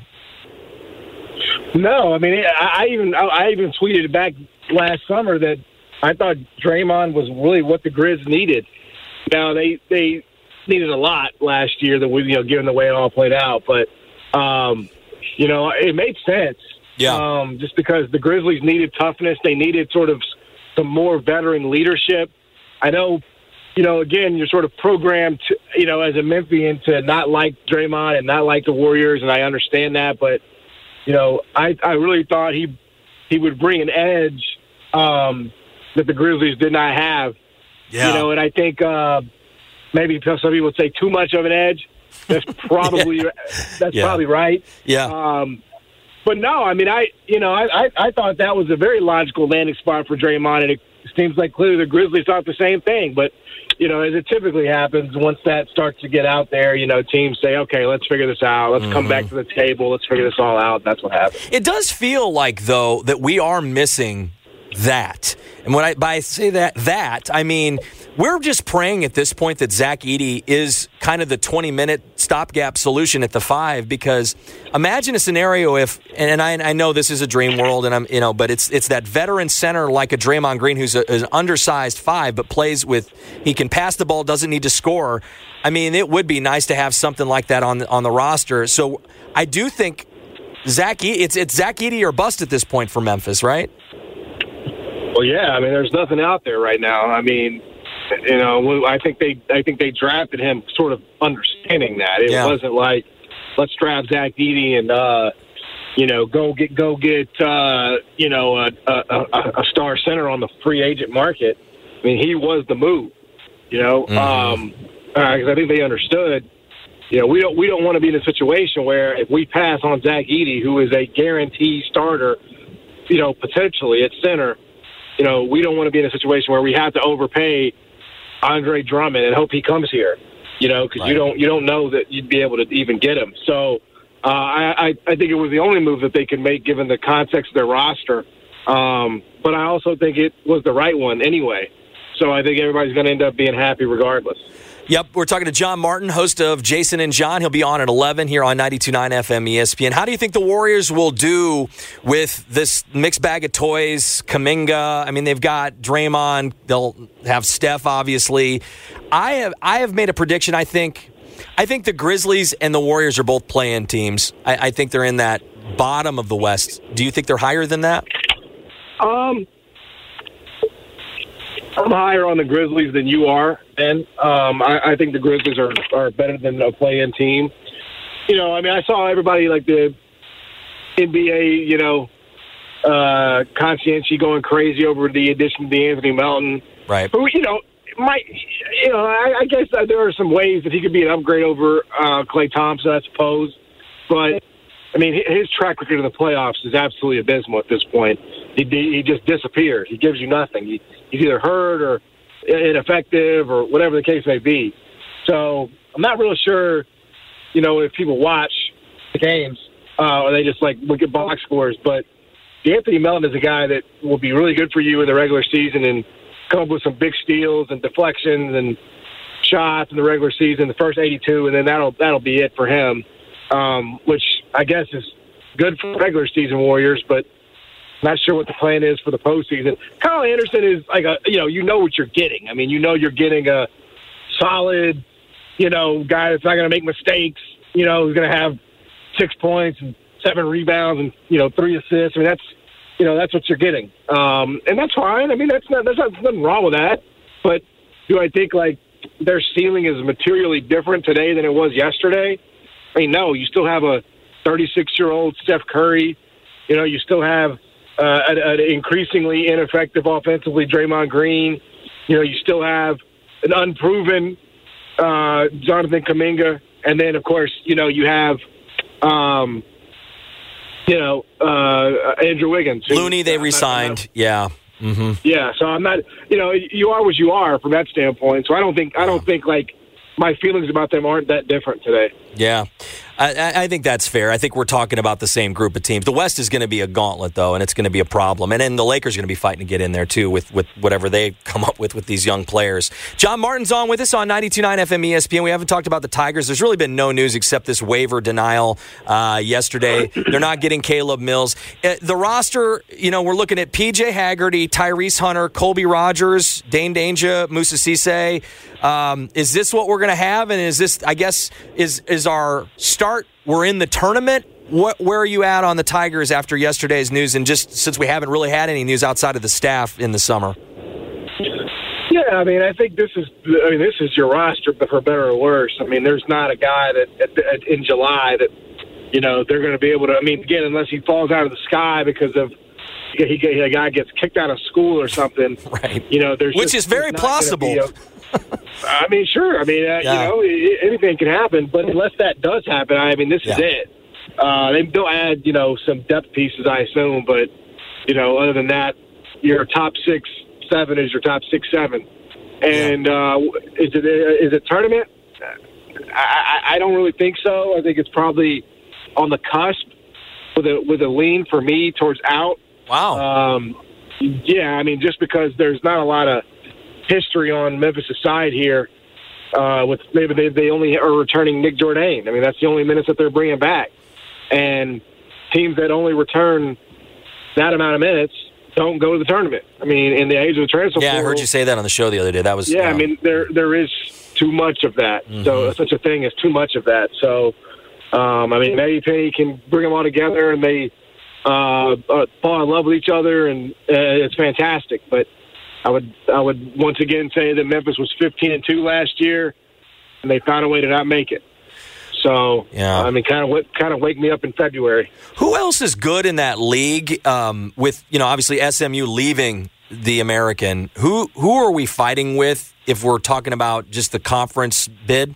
No, I mean, I, I even I even tweeted back last summer that I thought Draymond was really what the Grizz needed. Now they they needed a lot last year, that we you know given the way it all played out, but um, you know it made sense. Yeah. Um, just because the Grizzlies needed toughness, they needed sort of some more veteran leadership. I know, you know, again, you're sort of programmed, to, you know, as a Memphian to not like Draymond and not like the Warriors, and I understand that, but. You know, I, I really thought he he would bring an edge um, that the Grizzlies did not have. Yeah. You know, and I think uh, maybe some people would say too much of an edge. That's probably yeah. that's yeah. probably right. Yeah. Um, but no, I mean, I you know, I, I I thought that was a very logical landing spot for Draymond, and it seems like clearly the Grizzlies thought the same thing. But you know, as it typically happens, once that starts to get out there, you know, teams say, okay, let's figure this out. Let's mm-hmm. come back to the table. Let's figure this all out. That's what happens. It does feel like, though, that we are missing that. And when I by say that, that, I mean, we're just praying at this point that Zach Edey is kind of the twenty-minute stopgap solution at the five, because imagine a scenario if, and I, I know this is a dream world, and I'm, you know, but it's it's that veteran center like a Draymond Green who's a, an undersized five, but plays with, he can pass the ball, doesn't need to score. I mean, it would be nice to have something like that on on the roster. So I do think Zach Edey, it's it's Zach Edey or bust at this point for Memphis, right? Well, yeah. I mean, there's nothing out there right now. I mean, you know, I think they, I think they drafted him sort of understanding that it yeah. wasn't like, let's draft Zach Edey and, uh, you know, go get, go get, uh, you know, a, a, a star center on the free agent market. I mean, he was the move, you know, mm-hmm. um, uh, cause I think they understood, you know, we don't, we don't want to be in a situation where if we pass on Zach Edey, who is a guaranteed starter, you know, potentially at center, you know, we don't want to be in a situation where we have to overpay Andre Drummond and hope he comes here, you know, because right. you don't you don't know that you'd be able to even get him. So uh, I, I think it was the only move that they could make given the context of their roster. Um, but I also think it was the right one anyway. So I think everybody's going to end up being happy regardless. Yep, we're talking to John Martin, host of Jason and John. He'll be on at eleven here on ninety-two point nine F M E S P N. How do you think the Warriors will do with this mixed bag of toys, Kuminga? I mean, they've got Draymond. They'll have Steph, obviously. I have I have made a prediction. I think I think the Grizzlies and the Warriors are both play-in teams. I, I think they're in that bottom of the West. Do you think they're higher than that? Um. I'm higher on the Grizzlies than you are, and um, I, I think the Grizzlies are, are better than a play-in team. You know, I mean, I saw everybody like the N B A, you know, uh, conscientious going crazy over the addition of Anthony Melton. Right. But, you know, might, you know, I, I guess there are some ways that he could be an upgrade over uh, Klay Thompson, I suppose. But, I mean, his track record in the playoffs is absolutely abysmal at this point. He he just disappears. He gives you nothing. He, he's either hurt or ineffective or whatever the case may be. So I'm not real sure, you know, if people watch the games uh, or they just, like, look at box scores. But Anthony Melton is a guy that will be really good for you in the regular season and come up with some big steals and deflections and shots in the regular season, the first eighty-two, and then that'll that'll be it for him, um, which I guess is good for regular season Warriors, but not sure what the plan is for the postseason. Kyle Anderson is like a, you know, you know what you're getting. I mean, you know you're getting a solid, you know, guy that's not going to make mistakes, you know, who's going to have six points and seven rebounds and, you know, three assists. I mean, that's, you know, that's what you're getting. Um, and that's fine. I mean, that's not, there's not, nothing wrong with that. But do I think, like, their ceiling is materially different today than it was yesterday? I mean, no, you still have a thirty-six-year-old Steph Curry. You know, you still have uh, an, an increasingly ineffective offensively Draymond Green. You know, you still have an unproven uh, Jonathan Kuminga. And then, of course, you know, you have, um, you know, uh, Andrew Wiggins. Who, Looney, they re-signed. Yeah. Mm-hmm. Yeah. So I'm not, you know, you are what you are from that standpoint. So I don't think, I don't think like my feelings about them aren't that different today. Yeah. I, I think that's fair. I think we're talking about the same group of teams. The West is going to be a gauntlet, though, and it's going to be a problem. And then the Lakers are going to be fighting to get in there, too, with, with whatever they come up with with these young players. John Martin's on with us on ninety-two point nine F M E S P N. We haven't talked about the Tigers. There's really been no news except this waiver denial uh, yesterday. They're not getting Caleb Mills. Uh, the roster, you know, we're looking at P J Haggerty, Tyrese Hunter, Colby Rogers, Dane Danger, Moussa Cisse. Um, is this what we're going to have? And is this, I guess, is is our start? We're in the tournament. What, where are you at on the Tigers after yesterday's news? And just since we haven't really had any news outside of the staff in the summer. Yeah, I mean, I think this is. I mean, this is your roster, but for better or worse. I mean, there's not a guy that at, at, in July that, you know, they're going to be able to. I mean, again, unless he falls out of the sky because of he, he, a guy gets kicked out of school or something. Right. You know, there's Which just, is very plausible. A, I mean, sure. I mean, uh, Yeah. you know, anything can happen. But unless that does happen, I mean, this Yeah. is it. Uh, they, they'll add, you know, some depth pieces, I assume. But, you know, other than that, your top six, seven is your top six, seven. And uh, is it is it tournament? I, I don't really think so. I think it's probably on the cusp with a with a lean for me towards out. Wow. Um, yeah, I mean, just because there's not a lot of history on Memphis' side here. Uh, with maybe they they only are returning Nick Jourdain. I mean, that's the only minutes that they're bringing back. And teams that only return that amount of minutes don't go to the tournament. I mean, in the age of the transfer Yeah, portal, I heard you say that on the show the other day. That was yeah, uh, I mean, there there is too much of that. Mhm. So such a thing as too much of that. So, um, I mean, maybe Penny can bring them all together and they uh, uh, fall in love with each other, and uh, it's fantastic. But I would I would once again say that Memphis was fifteen and two last year, and they found a way to not make it. So, Yeah. I mean, kind of kind of wake me up in February. Who else is good in that league? Um, with you know, obviously S M U leaving the American. Who who are we fighting with if we're talking about just the conference bid?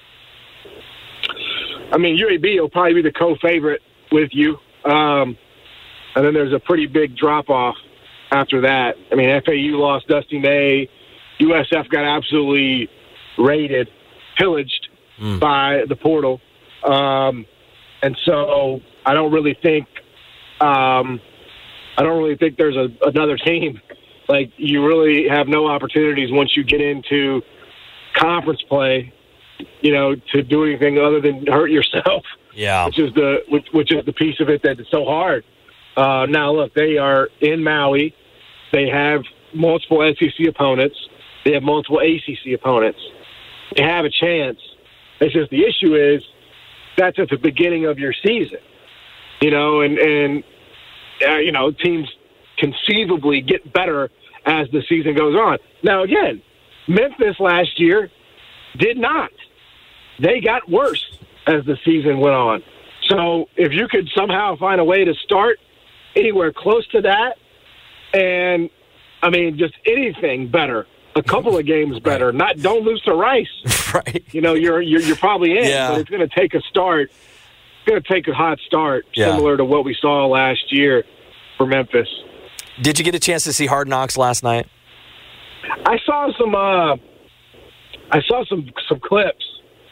I mean, U A B will probably be the co-favorite with you, um, and then there's a pretty big drop-off after that. I mean, F A U lost Dusty May. U S F got absolutely raided, pillaged mm. by the portal. Um, and so I don't really think um, I don't really think there's a, another team. Like, you really have no opportunities once you get into conference play, you know, to do anything other than hurt yourself. Yeah. Which is the which, which is the piece of it that is so hard. Uh, now, look, they are in Maui. They have multiple S E C opponents. They have multiple A C C opponents. They have a chance. It's just the issue is that's at the beginning of your season, you know, and, and uh, you know, teams conceivably get better as the season goes on. Now, again, Memphis last year did not. They got worse as the season went on. So if you could somehow find a way to start anywhere close to that, and, I mean, just anything better, a couple of games better, not don't lose to Rice. Right. You know, you're you're, you're probably in, Yeah. but it's going to take a start. It's going to take a hot start, Yeah. similar to what we saw last year for Memphis. Did you get a chance to see Hard Knocks last night? I saw some. Uh, I saw some some clips,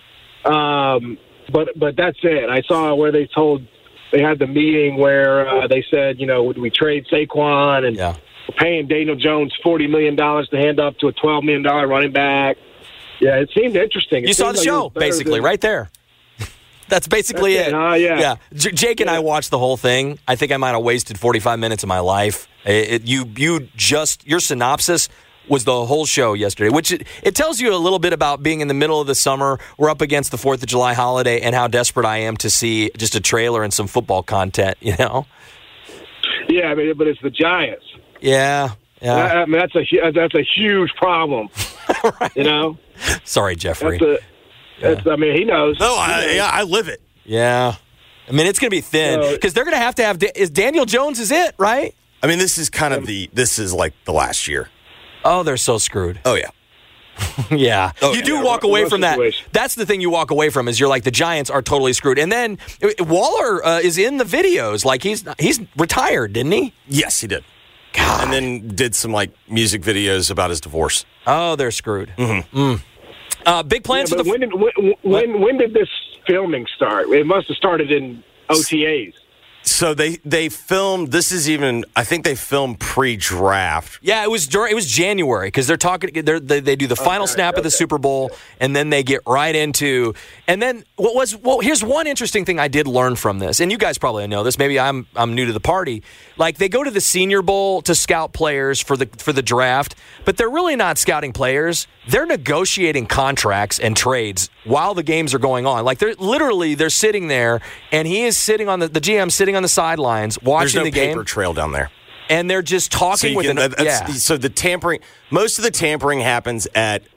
um, but but that's it. I saw where they told they had the meeting where uh, they said, you know, would we trade Saquon and yeah. we're paying Daniel Jones forty million dollars to hand up to a twelve million dollar running back. Yeah, it seemed interesting. It You saw seemed the like it show, was better basically, than- right there. That's basically That's it. it, huh? Yeah. yeah. J- Jake and I watched the whole thing. I think I might have wasted forty-five minutes of my life. It, it, you, you just your synopsis was the whole show yesterday, which it, it tells you a little bit about being in the middle of the summer. We're up against the Fourth of July holiday, and how desperate I am to see just a trailer and some football content. You know? Yeah, I mean, but it's the Giants. Yeah. Yeah. I mean, that's a hu- that's a huge problem. Right. You know. Sorry, Jeffrey. That's a. That's, I mean, he knows. No, He I, knows. yeah, I live it. Yeah. I mean, it's going to be thin So- because they're going to have to have. Da- is Daniel Jones is it right? I mean, this is kind of the this is like the last year. Oh, they're so screwed. Oh yeah. Yeah. Oh, you yeah. do Yeah, walk rough- away rough from that. situation. That's the thing you walk away from is you're like, the Giants are totally screwed. And then uh, Waller uh, is in the videos. Like, he's he's retired, didn't he? Yes, he did. God. And then did some like music videos about his divorce. Oh, they're screwed. Mm-hmm. Mm. Uh, big Yeah, plans but for the. when did when, when when did this filming start? It must have started in O T As. So they they filmed. This is even. I think they filmed pre-draft. Yeah, it was during, it was January because they're talking. They're, they they do the final Okay, snap of the okay. Super Bowl, and then they get right into. And then what was well? Here's one interesting thing I did learn from this, and you guys probably know this. Maybe I'm I'm new to the party. Like, they go to the Senior Bowl to scout players for the for the draft, but they're really not scouting players. They're negotiating contracts and trades while the games are going on. Like, they're literally they're sitting there, and he is sitting on the the G M sitting on the sidelines watching There's no the game. paper trail down there. And they're just talking So, you with can, an that's- yeah. so the tampering, most of the tampering happens at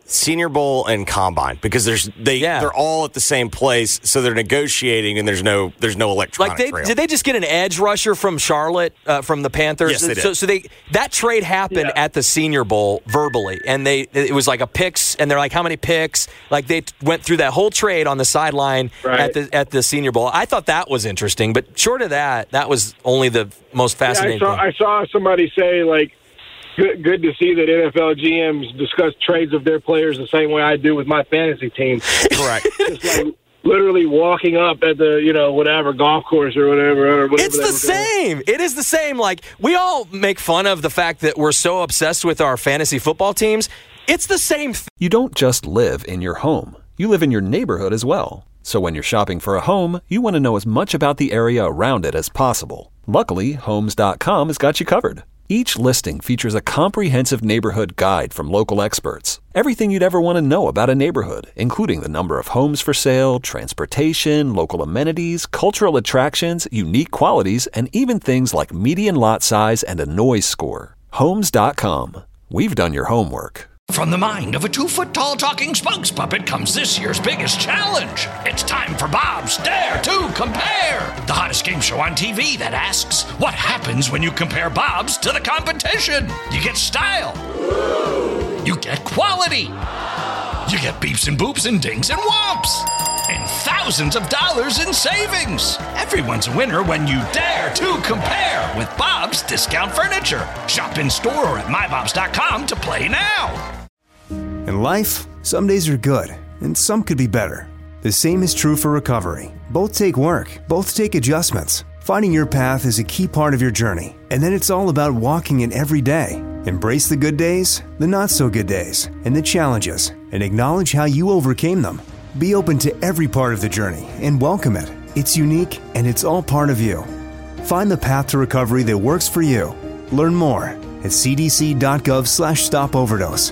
Senior Bowl and Combine because there's they Yeah. they're all at the same place, so they're negotiating and there's no there's no electronic Like they trail. did they just get an edge rusher from Charlotte uh, from the Panthers? Yes, they did. So, so they that trade happened Yeah. at the Senior Bowl verbally, and they it was like a picks, and they're like, how many picks? Like they t- went through that whole trade on the sideline Right. at the at the Senior Bowl. I thought that was interesting, but short of that, that was only the most Yeah, I fascinating saw thing. I saw somebody say like. Good, good to see that N F L G Ms discuss trades of their players the same way I do with my fantasy team. Correct. Just like literally walking up at the, you know, whatever, golf course or whatever. Or whatever It's they the were doing. same. It is the same. Like, we all make fun of the fact that we're so obsessed with our fantasy football teams. It's the same thing. You don't just live in your home, you live in your neighborhood as well. So when you're shopping for a home, you want to know as much about the area around it as possible. Luckily, Homes dot com has got you covered. Each listing features a comprehensive neighborhood guide from local experts. Everything you'd ever want to know about a neighborhood, including the number of homes for sale, transportation, local amenities, cultural attractions, unique qualities, and even things like median lot size and a noise score. Homes dot com. We've done your homework. From the mind of a two-foot-tall talking spokes puppet comes this year's biggest challenge. It's time for Bob's Dare to Compare, the hottest game show on T V that asks, what happens when you compare Bob's to the competition? You get style. You get quality. You get beeps and boops and dings and whomps. And thousands of dollars in savings. Everyone's a winner when you dare to compare with Bob's Discount Furniture. Shop in store or at my bobs dot com to play now. In life, some days are good, and some could be better. The same is true for recovery. Both take work, both take adjustments. Finding your path is a key part of your journey, and then it's all about walking it every day. Embrace the good days, the not so good days, and the challenges, and acknowledge how you overcame them. Be open to every part of the journey and welcome it. It's unique, and it's all part of you. Find the path to recovery that works for you. Learn more at c d c dot gov slash stop overdose.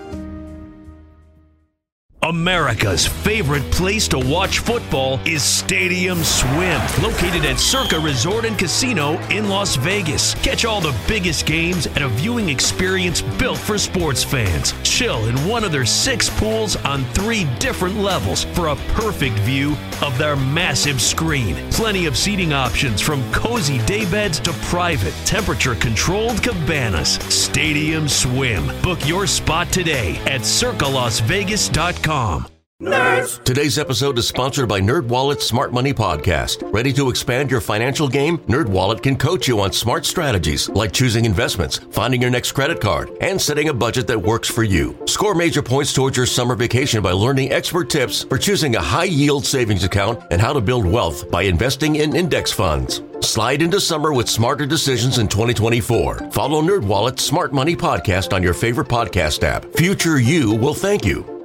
America's favorite place to watch football is Stadium Swim, located at Circa Resort and Casino in Las Vegas. Catch all the biggest games at a viewing experience built for sports fans. Chill in one of their six pools on three different levels for a perfect view of their massive screen. Plenty of seating options from cozy daybeds to private, temperature-controlled cabanas. Stadium Swim. Book your spot today at circa las vegas dot com. Nerds. Today's episode is sponsored by NerdWallet's Smart Money Podcast. Ready to expand your financial game? NerdWallet can coach you on smart strategies like choosing investments, finding your next credit card, and setting a budget that works for you. Score major points towards your summer vacation by learning expert tips for choosing a high-yield savings account and how to build wealth by investing in index funds. Slide into summer with smarter decisions in twenty twenty-four. Follow NerdWallet's Smart Money Podcast on your favorite podcast app. Future you will thank you.